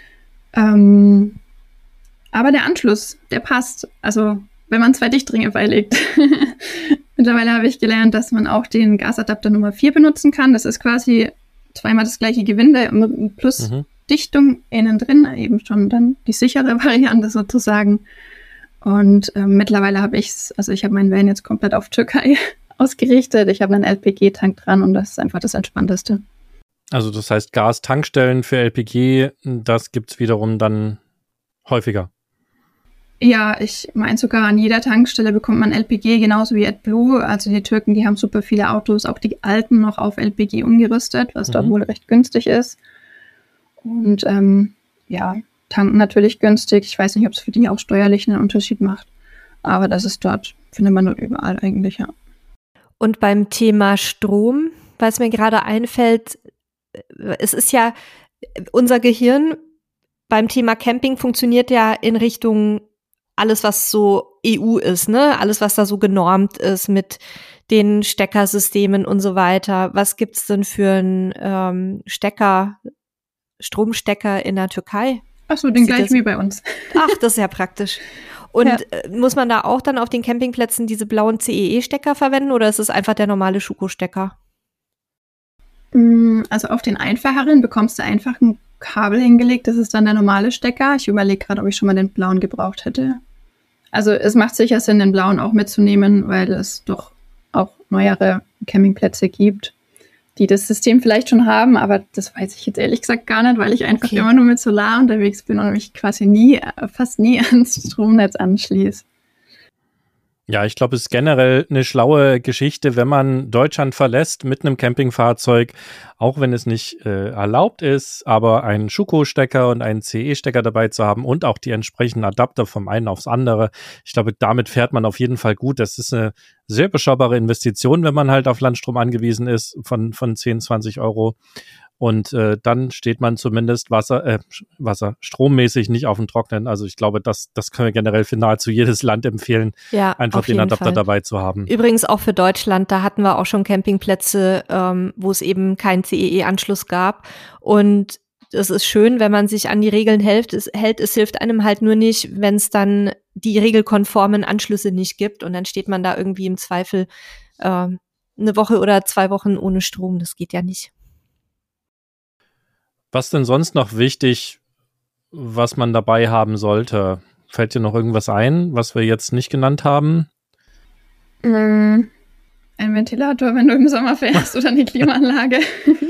Speaker 3: Aber der Anschluss, der passt. Also wenn man 2 Dichtringe beilegt. Mittlerweile habe ich gelernt, dass man auch den Gasadapter Nummer 4 benutzen kann. Das ist quasi zweimal das gleiche Gewinde plus Dichtung innen drin, eben schon dann die sichere Variante sozusagen. Und mittlerweile habe ich habe meinen Van jetzt komplett auf Türkei ausgerichtet. Ich habe einen LPG-Tank dran und das ist einfach das Entspannteste.
Speaker 2: Also das heißt, Gastankstellen für LPG, das gibt es wiederum dann häufiger.
Speaker 3: Ja, ich meine sogar an jeder Tankstelle bekommt man LPG, genauso wie AdBlue. Also die Türken, die haben super viele Autos, auch die alten noch auf LPG umgerüstet, was dort wohl recht günstig ist. Und tanken natürlich günstig. Ich weiß nicht, ob es für die auch steuerlich einen Unterschied macht. Aber das ist dort, findet man dort überall eigentlich, ja.
Speaker 1: Und beim Thema Strom, weil es mir gerade einfällt, es ist ja, unser Gehirn beim Thema Camping funktioniert ja in Richtung alles, was so EU ist, ne? Alles, was da so genormt ist mit den Steckersystemen und so weiter. Was gibt's denn für einen Stromstecker in der Türkei?
Speaker 3: Ach so, den gleichen wie bei uns.
Speaker 1: Ach, das ist ja praktisch. Und muss man da auch dann auf den Campingplätzen diese blauen CEE-Stecker verwenden oder ist es einfach der normale Schuko-Stecker?
Speaker 3: Also auf den einfacheren bekommst du einfach ein Kabel hingelegt, das ist dann der normale Stecker. Ich überlege gerade, ob ich schon mal den blauen gebraucht hätte. Also es macht sicher Sinn, den blauen auch mitzunehmen, weil es doch auch neuere Campingplätze gibt, die das System vielleicht schon haben, aber das weiß ich jetzt ehrlich gesagt gar nicht, weil ich einfach immer nur mit Solar unterwegs bin und mich quasi fast nie ans Stromnetz anschließe.
Speaker 2: Ja, ich glaube, es ist generell eine schlaue Geschichte, wenn man Deutschland verlässt mit einem Campingfahrzeug, auch wenn es nicht erlaubt ist, aber einen Schuko-Stecker und einen CE-Stecker dabei zu haben und auch die entsprechenden Adapter vom einen aufs andere. Ich glaube, damit fährt man auf jeden Fall gut. Das ist eine sehr überschaubare Investition, wenn man halt auf Landstrom angewiesen ist von 10, 20 Euro. Und dann steht man zumindest strommäßig nicht auf dem Trocknen. Also ich glaube, das können wir generell für nahezu jedes Land empfehlen, einfach den Adapter dabei zu haben.
Speaker 1: Übrigens auch für Deutschland, da hatten wir auch schon Campingplätze, wo es eben keinen CEE-Anschluss gab. Und es ist schön, wenn man sich an die Regeln hält. Es hilft einem halt nur nicht, wenn es dann die regelkonformen Anschlüsse nicht gibt. Und dann steht man da irgendwie im Zweifel eine Woche oder 2 Wochen ohne Strom. Das geht ja nicht.
Speaker 2: Was denn sonst noch wichtig, was man dabei haben sollte? Fällt dir noch irgendwas ein, was wir jetzt nicht genannt haben?
Speaker 3: Ein Ventilator, wenn du im Sommer fährst, oder eine Klimaanlage.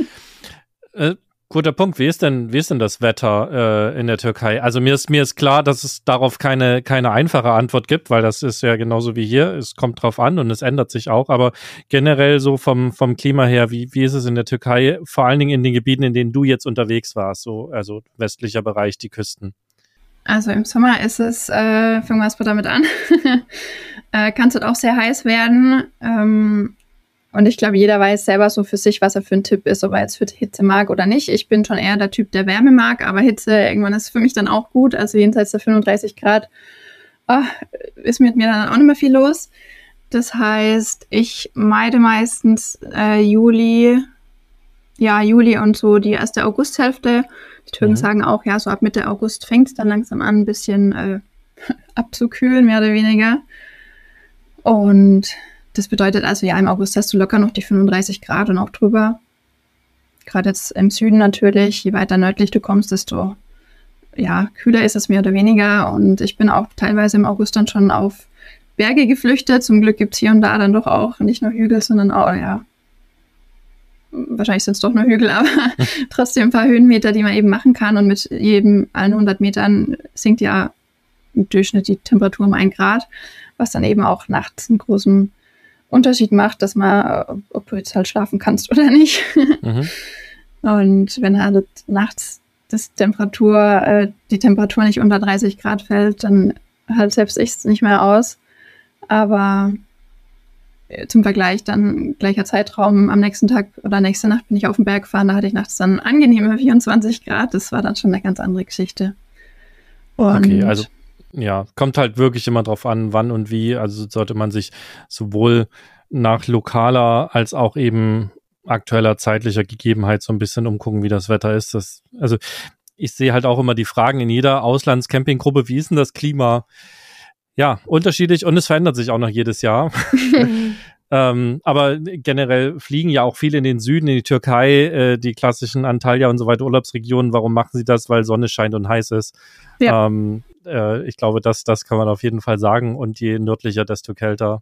Speaker 2: Guter Punkt. Wie ist denn das Wetter in der Türkei? Also mir ist klar, dass es darauf keine einfache Antwort gibt, weil das ist ja genauso wie hier. Es kommt drauf an und es ändert sich auch. Aber generell so vom Klima her, wie ist es in der Türkei? Vor allen Dingen in den Gebieten, in denen du jetzt unterwegs warst, so also westlicher Bereich, die Küsten.
Speaker 3: Also im Sommer ist es, fangen wir erstmal damit an, kann es dort auch sehr heiß werden. Und ich glaube, jeder weiß selber so für sich, was er für ein Typ ist, ob er jetzt für Hitze mag oder nicht. Ich bin schon eher der Typ, der Wärme mag, aber Hitze, irgendwann ist für mich dann auch gut. Also jenseits der 35 Grad ist mit mir dann auch nicht mehr viel los. Das heißt, ich meide meistens Juli und so die erste Augusthälfte. Die Türken sagen auch, ja, so ab Mitte August fängt es dann langsam an, ein bisschen abzukühlen, mehr oder weniger. Und das bedeutet also, ja, im August hast du locker noch die 35 Grad und auch drüber. Gerade jetzt im Süden natürlich, je weiter nördlich du kommst, desto kühler ist es mehr oder weniger. Und ich bin auch teilweise im August dann schon auf Berge geflüchtet. Zum Glück gibt es hier und da dann doch auch nicht nur Hügel, sondern auch, wahrscheinlich sind es doch nur Hügel, aber trotzdem ein paar Höhenmeter, die man eben machen kann. Und mit allen 100 Metern sinkt ja im Durchschnitt die Temperatur um 1 Grad, was dann eben auch nachts einen großen Unterschied macht, dass man, ob du jetzt halt schlafen kannst oder nicht. Und wenn halt nachts die Temperatur nicht unter 30 Grad fällt, dann halt selbst ich es nicht mehr aus. Aber zum Vergleich dann gleicher Zeitraum am nächsten Tag oder nächste Nacht bin ich auf den Berg gefahren, da hatte ich nachts dann angenehme 24 Grad. Das war dann schon eine ganz andere Geschichte. Und
Speaker 2: okay, also ja, kommt halt wirklich immer drauf an, wann und wie. Also sollte man sich sowohl nach lokaler als auch eben aktueller zeitlicher Gegebenheit so ein bisschen umgucken, wie das Wetter ist. Also ich sehe halt auch immer die Fragen in jeder Auslandscampinggruppe, wie ist denn das Klima? Ja, unterschiedlich und es verändert sich auch noch jedes Jahr. Aber generell fliegen ja auch viele in den Süden, in die Türkei, die klassischen Antalya und so weiter Urlaubsregionen. Warum machen sie das? Weil Sonne scheint und heiß ist. Ja. Ich glaube, das kann man auf jeden Fall sagen. Und je nördlicher, desto kälter.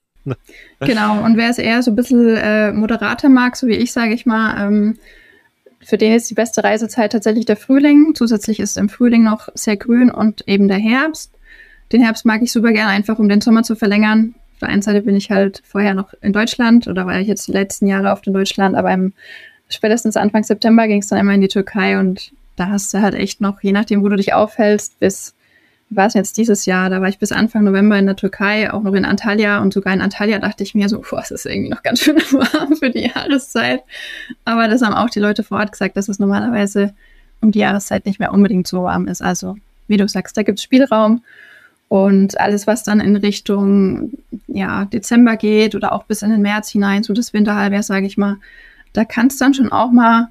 Speaker 3: Genau, und wer es eher so ein bisschen moderater mag, so wie ich, sage ich mal, für den ist die beste Reisezeit tatsächlich der Frühling. Zusätzlich ist im Frühling noch sehr grün und eben der Herbst. Den Herbst mag ich super gerne, einfach um den Sommer zu verlängern. Auf der einen Seite bin ich halt vorher noch in Deutschland oder war ich jetzt die letzten Jahre oft in Deutschland, aber spätestens Anfang September ging es dann immer in die Türkei und da hast du halt echt noch, je nachdem, wo du dich aufhältst, wie war es jetzt dieses Jahr, da war ich bis Anfang November in der Türkei, auch noch in Antalya und sogar in Antalya dachte ich mir so, es ist irgendwie noch ganz schön warm für die Jahreszeit. Aber das haben auch die Leute vor Ort gesagt, dass es normalerweise um die Jahreszeit nicht mehr unbedingt so warm ist. Also, wie du sagst, da gibt es Spielraum. Und alles, was dann in Richtung Dezember geht oder auch bis in den März hinein, so das Winterhalbjahr, sage ich mal, da kann es dann schon auch mal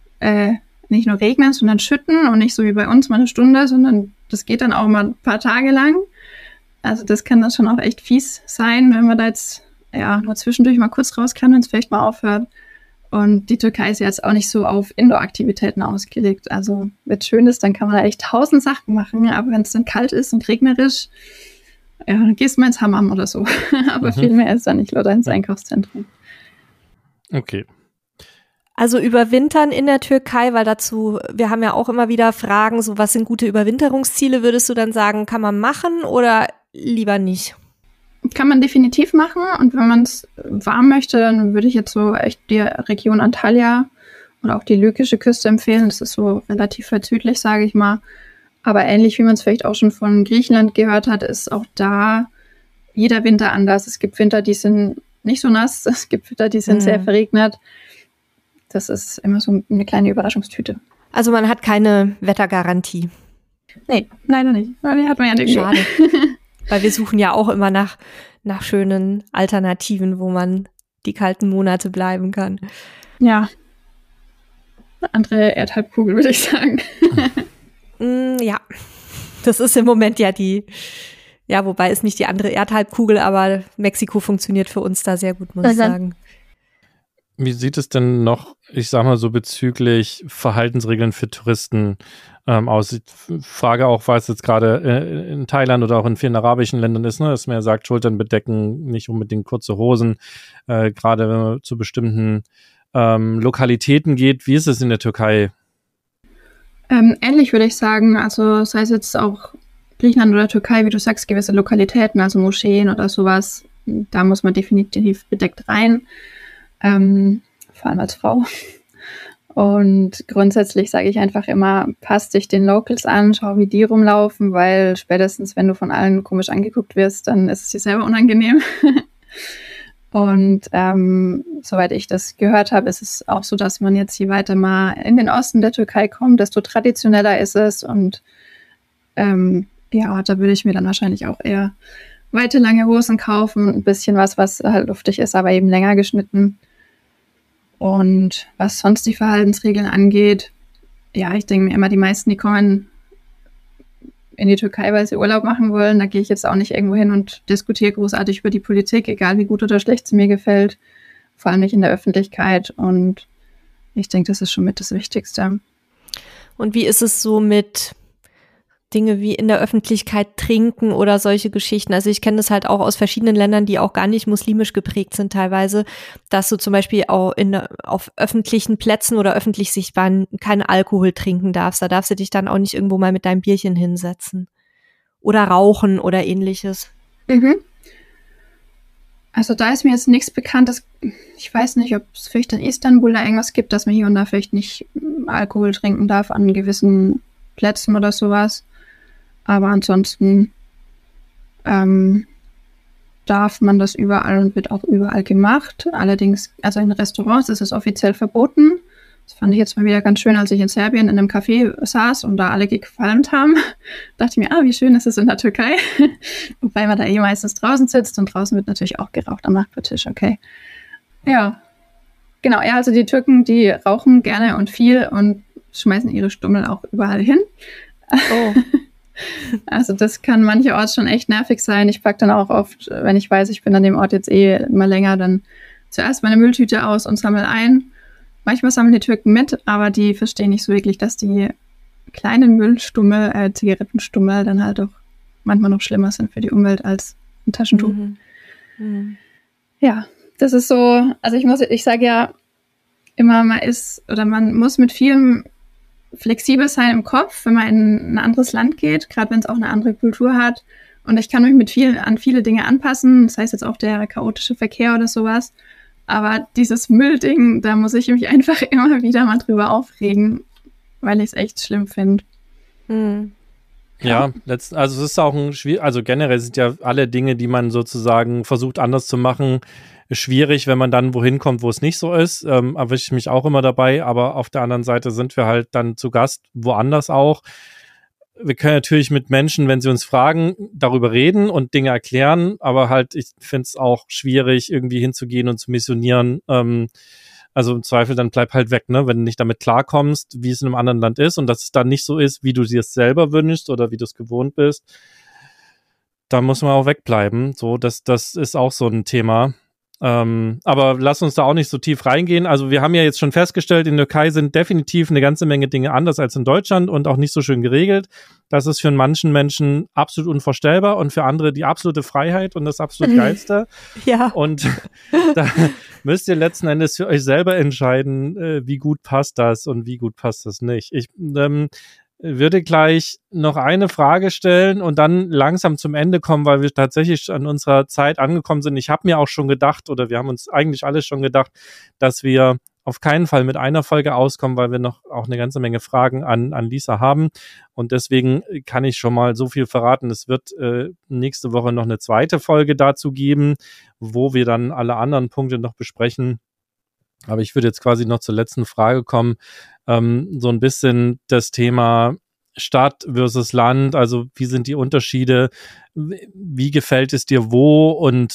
Speaker 3: nicht nur regnen, sondern schütten und nicht so wie bei uns mal eine Stunde, sondern das geht dann auch mal ein paar Tage lang. Also das kann dann schon auch echt fies sein, wenn man da jetzt nur zwischendurch mal kurz raus kann, wenn es vielleicht mal aufhört. Und die Türkei ist jetzt auch nicht so auf Indoor-Aktivitäten ausgelegt. Also wenn es schön ist, dann kann man da echt 1000 Sachen machen. Aber wenn es dann kalt ist und regnerisch, dann gehst du mal ins Hammam oder so. Aber viel mehr ist da nicht, oder ins Einkaufszentrum.
Speaker 2: Okay.
Speaker 1: Also überwintern in der Türkei, weil wir haben ja auch immer wieder Fragen, so was sind gute Überwinterungsziele, würdest du dann sagen, kann man machen oder lieber nicht?
Speaker 3: Kann man definitiv machen und wenn man es warm möchte, dann würde ich jetzt so echt die Region Antalya oder auch die lykische Küste empfehlen. Das ist so relativ weit südlich, sage ich mal. Aber ähnlich wie man es vielleicht auch schon von Griechenland gehört hat, ist auch da jeder Winter anders. Es gibt Winter, die sind nicht so nass, es gibt Winter, die sind sehr verregnet. Das ist immer so eine kleine Überraschungstüte.
Speaker 1: Also man hat keine Wettergarantie?
Speaker 3: Nee, leider nicht. Die hat man ja nicht.
Speaker 1: Schade. Weil wir suchen ja auch immer nach schönen Alternativen, wo man die kalten Monate bleiben kann.
Speaker 3: Ja. Eine andere Erdhalbkugel, würde ich sagen.
Speaker 1: Ja. Das ist im Moment wobei ist nicht die andere Erdhalbkugel, aber Mexiko funktioniert für uns da sehr gut, muss ich sagen.
Speaker 2: Wie sieht es denn noch, ich sag mal so bezüglich Verhaltensregeln für Touristen aus? Ich frage auch, was jetzt gerade in Thailand oder auch in vielen arabischen Ländern ist, dass man ja sagt, Schultern bedecken, nicht unbedingt kurze Hosen, gerade wenn man zu bestimmten Lokalitäten geht. Wie ist es in der Türkei?
Speaker 3: Ähnlich würde ich sagen, also sei es jetzt auch Griechenland oder Türkei, wie du sagst, gewisse Lokalitäten, also Moscheen oder sowas, da muss man definitiv bedeckt rein. Vor allem als Frau. Und grundsätzlich sage ich einfach immer, pass dich den Locals an, schau, wie die rumlaufen, weil spätestens, wenn du von allen komisch angeguckt wirst, dann ist es dir selber unangenehm. Und soweit ich das gehört habe, ist es auch so, dass man jetzt je weiter mal in den Osten der Türkei kommt, desto traditioneller ist es. Und da würde ich mir dann wahrscheinlich auch eher weite lange Hosen kaufen, ein bisschen was halt luftig ist, aber eben länger geschnitten. Und was sonst die Verhaltensregeln angeht, ja, ich denke mir immer, die meisten, die kommen in die Türkei, weil sie Urlaub machen wollen. Da gehe ich jetzt auch nicht irgendwo hin und diskutiere großartig über die Politik, egal wie gut oder schlecht sie mir gefällt. Vor allem nicht in der Öffentlichkeit. Und ich denke, das ist schon mit das Wichtigste.
Speaker 1: Und wie ist es so mit Dinge wie in der Öffentlichkeit trinken oder solche Geschichten? Also ich kenne das halt auch aus verschiedenen Ländern, die auch gar nicht muslimisch geprägt sind teilweise, dass du zum Beispiel auch auf öffentlichen Plätzen oder öffentlich sichtbaren keinen Alkohol trinken darfst. Da darfst du dich dann auch nicht irgendwo mal mit deinem Bierchen hinsetzen. Oder rauchen oder ähnliches.
Speaker 3: Mhm. Also da ist mir jetzt nichts bekannt. Ich weiß nicht, ob es vielleicht in Istanbul da irgendwas gibt, dass man hier und da vielleicht nicht Alkohol trinken darf an gewissen Plätzen oder sowas. Aber ansonsten darf man das überall und wird auch überall gemacht. Allerdings, also in Restaurants ist es offiziell verboten. Das fand ich jetzt mal wieder ganz schön, als ich in Serbien in einem Café saß und da alle gequalmt haben. Dachte ich mir, wie schön ist es in der Türkei. Wobei man da meistens draußen sitzt und draußen wird natürlich auch geraucht am Nachbartisch, okay. Ja, genau. Ja, also die Türken, die rauchen gerne und viel und schmeißen ihre Stummel auch überall hin. Oh. Also das kann mancherorts schon echt nervig sein. Ich packe dann auch oft, wenn ich weiß, ich bin an dem Ort jetzt immer länger, dann zuerst meine Mülltüte aus und sammle ein. Manchmal sammeln die Türken mit, aber die verstehen nicht so wirklich, dass die kleinen Müllstummel, Zigarettenstummel dann halt auch manchmal noch schlimmer sind für die Umwelt als ein Taschentuch. Mhm. Ja, das ist so, also ich sage ja immer, man muss mit vielem flexibel sein im Kopf, wenn man in ein anderes Land geht, gerade wenn es auch eine andere Kultur hat. Und ich kann mich an viele Dinge anpassen, das heißt jetzt auch der chaotische Verkehr oder sowas. Aber dieses Müllding, da muss ich mich einfach immer wieder mal drüber aufregen, weil ich es echt schlimm finde.
Speaker 1: Mhm.
Speaker 2: Ja, also es ist auch also generell sind ja alle Dinge, die man sozusagen versucht anders zu machen, schwierig, wenn man dann wohin kommt, wo es nicht so ist. Erwische ich mich auch immer dabei, aber auf der anderen Seite sind wir halt dann zu Gast woanders auch. Wir können natürlich mit Menschen, wenn sie uns fragen, darüber reden und Dinge erklären, aber halt, ich finde es auch schwierig, irgendwie hinzugehen und zu missionieren. Also im Zweifel, dann bleib halt weg, ne? Wenn du nicht damit klarkommst, wie es in einem anderen Land ist und dass es dann nicht so ist, wie du dir es selber wünschst oder wie du es gewohnt bist, dann muss man auch wegbleiben. So, das ist auch so ein Thema. Aber lass uns da auch nicht so tief reingehen. Also wir haben ja jetzt schon festgestellt, in der Türkei sind definitiv eine ganze Menge Dinge anders als in Deutschland und auch nicht so schön geregelt. Das ist für manchen Menschen absolut unvorstellbar und für andere die absolute Freiheit und das absolut Geilste.
Speaker 1: Ja.
Speaker 2: Und da müsst ihr letzten Endes für euch selber entscheiden, wie gut passt das und wie gut passt das nicht. Ich würde gleich noch eine Frage stellen und dann langsam zum Ende kommen, weil wir tatsächlich an unserer Zeit angekommen sind. Ich habe mir auch schon gedacht, oder wir haben uns eigentlich alle schon gedacht, dass wir auf keinen Fall mit einer Folge auskommen, weil wir noch auch eine ganze Menge Fragen an Lisa haben. Und deswegen kann ich schon mal so viel verraten. Es wird nächste Woche noch eine zweite Folge dazu geben, wo wir dann alle anderen Punkte noch besprechen. Aber ich würde jetzt quasi noch zur letzten Frage kommen. So ein bisschen das Thema Stadt versus Land. Also wie sind die Unterschiede? Wie gefällt es dir wo? Und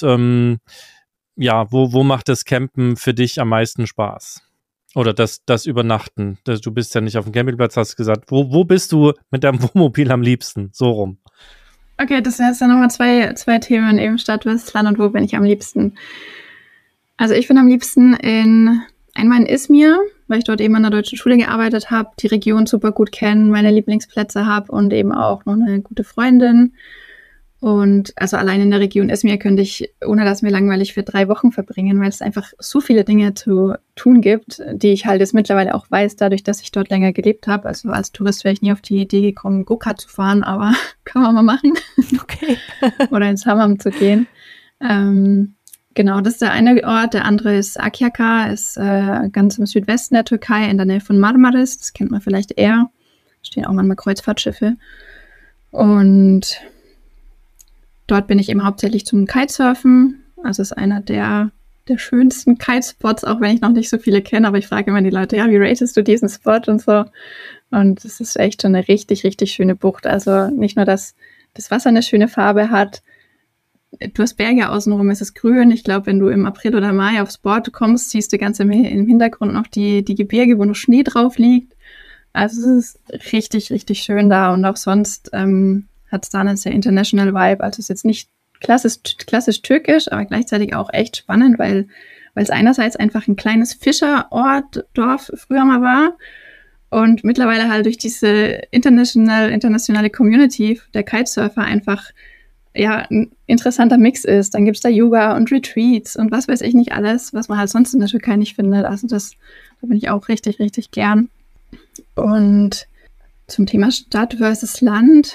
Speaker 2: wo macht das Campen für dich am meisten Spaß? Oder das Übernachten? Du bist ja nicht auf dem Campingplatz, hast gesagt. Wo bist du mit deinem Wohnmobil am liebsten? So rum.
Speaker 3: Okay, das sind jetzt dann nochmal zwei Themen, eben Stadt versus Land und wo bin ich am liebsten? Also ich bin am liebsten einmal in Izmir, weil ich dort eben an der deutschen Schule gearbeitet habe, die Region super gut kenne, meine Lieblingsplätze habe und eben auch noch eine gute Freundin. Und also allein in der Region Izmir könnte ich, ohne dass mir langweilig, für 3 Wochen verbringen, weil es einfach so viele Dinge zu tun gibt, die ich halt jetzt mittlerweile auch weiß, dadurch, dass ich dort länger gelebt habe. Also als Tourist wäre ich nie auf die Idee gekommen, Go-Kart zu fahren, aber kann man mal machen.
Speaker 1: Okay.
Speaker 3: Oder ins Hammam zu gehen. Genau, das ist der eine Ort. Der andere ist Akyaka, ist ganz im Südwesten der Türkei, in der Nähe von Marmaris. Das kennt man vielleicht eher. Da stehen auch manchmal Kreuzfahrtschiffe. Und dort bin ich eben hauptsächlich zum Kitesurfen. Also ist einer der schönsten Kitespots, auch wenn ich noch nicht so viele kenne. Aber ich frage immer die Leute, ja, wie ratest du diesen Spot und so. Und es ist echt schon eine richtig, richtig schöne Bucht. Also nicht nur, dass das Wasser eine schöne Farbe hat, du hast Berge außenrum, es ist grün. Ich glaube, wenn du im April oder Mai aufs Board kommst, siehst du ganz im Hintergrund noch die Gebirge, wo noch Schnee drauf liegt. Also es ist richtig, richtig schön da und auch sonst hat es da einen sehr international Vibe. Also es ist jetzt nicht klassisch türkisch, aber gleichzeitig auch echt spannend, weil es einerseits einfach ein kleines Dorf früher mal war und mittlerweile halt durch diese internationale Community der Kitesurfer einfach ein interessanter Mix ist. Dann gibt's da Yoga und Retreats und was weiß ich nicht alles, was man halt sonst in der Türkei nicht findet. Also da bin ich auch richtig, richtig gern. Und zum Thema Stadt versus Land,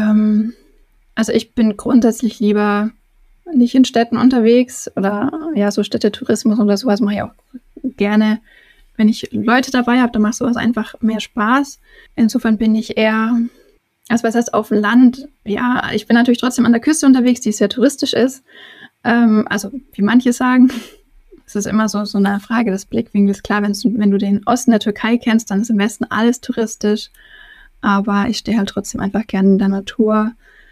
Speaker 3: also ich bin grundsätzlich lieber nicht in Städten unterwegs oder so Städtetourismus oder sowas mache ich auch gerne. Wenn ich Leute dabei habe, dann macht sowas einfach mehr Spaß. Insofern bin ich eher, also was heißt auf dem Land? Ja, ich bin natürlich trotzdem an der Küste unterwegs, die sehr touristisch ist. Also wie manche sagen, es ist immer so eine Frage des Blickwinkels. Klar, wenn du den Osten der Türkei kennst, dann ist im Westen alles touristisch. Aber ich stehe halt trotzdem einfach gerne in der Natur.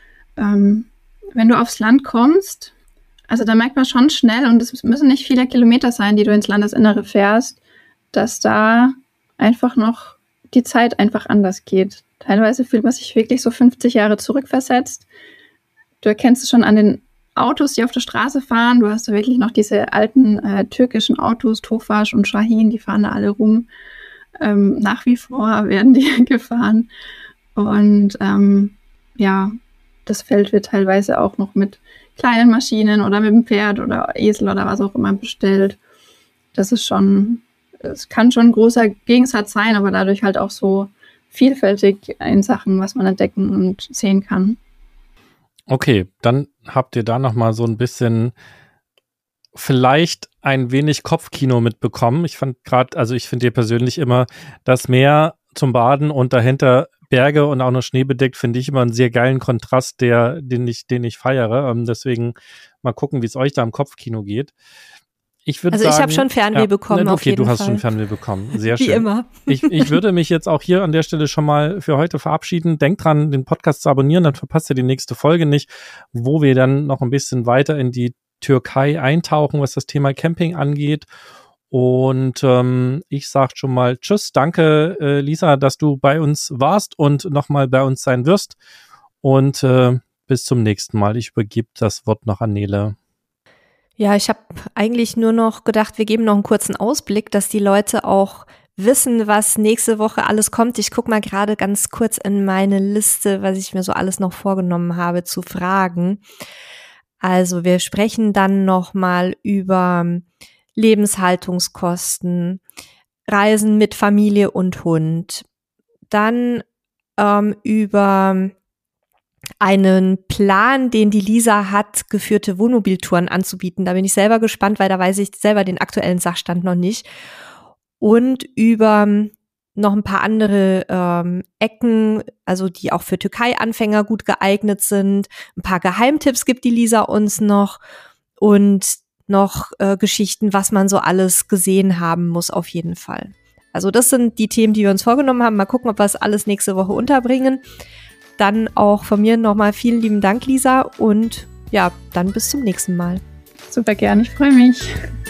Speaker 3: Wenn du aufs Land kommst, also da merkt man schon schnell, und es müssen nicht viele Kilometer sein, die du ins Landesinnere fährst, dass da einfach noch die Zeit einfach anders geht. Teilweise fühlt man sich wirklich so 50 Jahre zurückversetzt. Du erkennst es schon an den Autos, die auf der Straße fahren. Du hast da wirklich noch diese alten türkischen Autos, Tofaş und Şahin, die fahren da alle rum. Nach wie vor werden die gefahren. Und das Feld wird teilweise auch noch mit kleinen Maschinen oder mit dem Pferd oder Esel oder was auch immer bestellt. Es kann schon ein großer Gegensatz sein, aber dadurch halt auch so vielfältig in Sachen, was man entdecken und sehen kann.
Speaker 2: Okay, dann habt ihr da nochmal so ein bisschen vielleicht ein wenig Kopfkino mitbekommen. Ich finde dir persönlich immer das Meer zum Baden und dahinter Berge und auch noch Schnee bedeckt, finde ich immer einen sehr geilen Kontrast, den ich feiere. Deswegen mal gucken, wie es euch da im Kopfkino geht. Ich habe
Speaker 1: schon Fernweh bekommen, auf jeden Fall.
Speaker 2: Okay, du hast schon Fernweh bekommen. Sehr schön.
Speaker 1: Wie immer.
Speaker 2: Ich würde mich jetzt auch hier an der Stelle schon mal für heute verabschieden. Denkt dran, den Podcast zu abonnieren, dann verpasst ihr die nächste Folge nicht, wo wir dann noch ein bisschen weiter in die Türkei eintauchen, was das Thema Camping angeht. Und ich sage schon mal Tschüss, danke Lisa, dass du bei uns warst und nochmal bei uns sein wirst. Und bis zum nächsten Mal. Ich übergebe das Wort noch an Nele.
Speaker 1: Ja, ich habe eigentlich nur noch gedacht, wir geben noch einen kurzen Ausblick, dass die Leute auch wissen, was nächste Woche alles kommt. Ich gucke mal gerade ganz kurz in meine Liste, was ich mir so alles noch vorgenommen habe zu fragen. Also wir sprechen dann nochmal über Lebenshaltungskosten, Reisen mit Familie und Hund, dann über einen Plan, den die Lisa hat, geführte Wohnmobiltouren anzubieten. Da bin ich selber gespannt, weil da weiß ich selber den aktuellen Sachstand noch nicht. Und über noch ein paar andere Ecken, also die auch für Türkei-Anfänger gut geeignet sind. Ein paar Geheimtipps gibt die Lisa uns noch und noch Geschichten, was man so alles gesehen haben muss auf jeden Fall. Also das sind die Themen, die wir uns vorgenommen haben. Mal gucken, ob wir es alles nächste Woche unterbringen. Dann auch von mir nochmal vielen lieben Dank, Lisa. Und ja, dann bis zum nächsten Mal.
Speaker 3: Super gern, ich freue mich.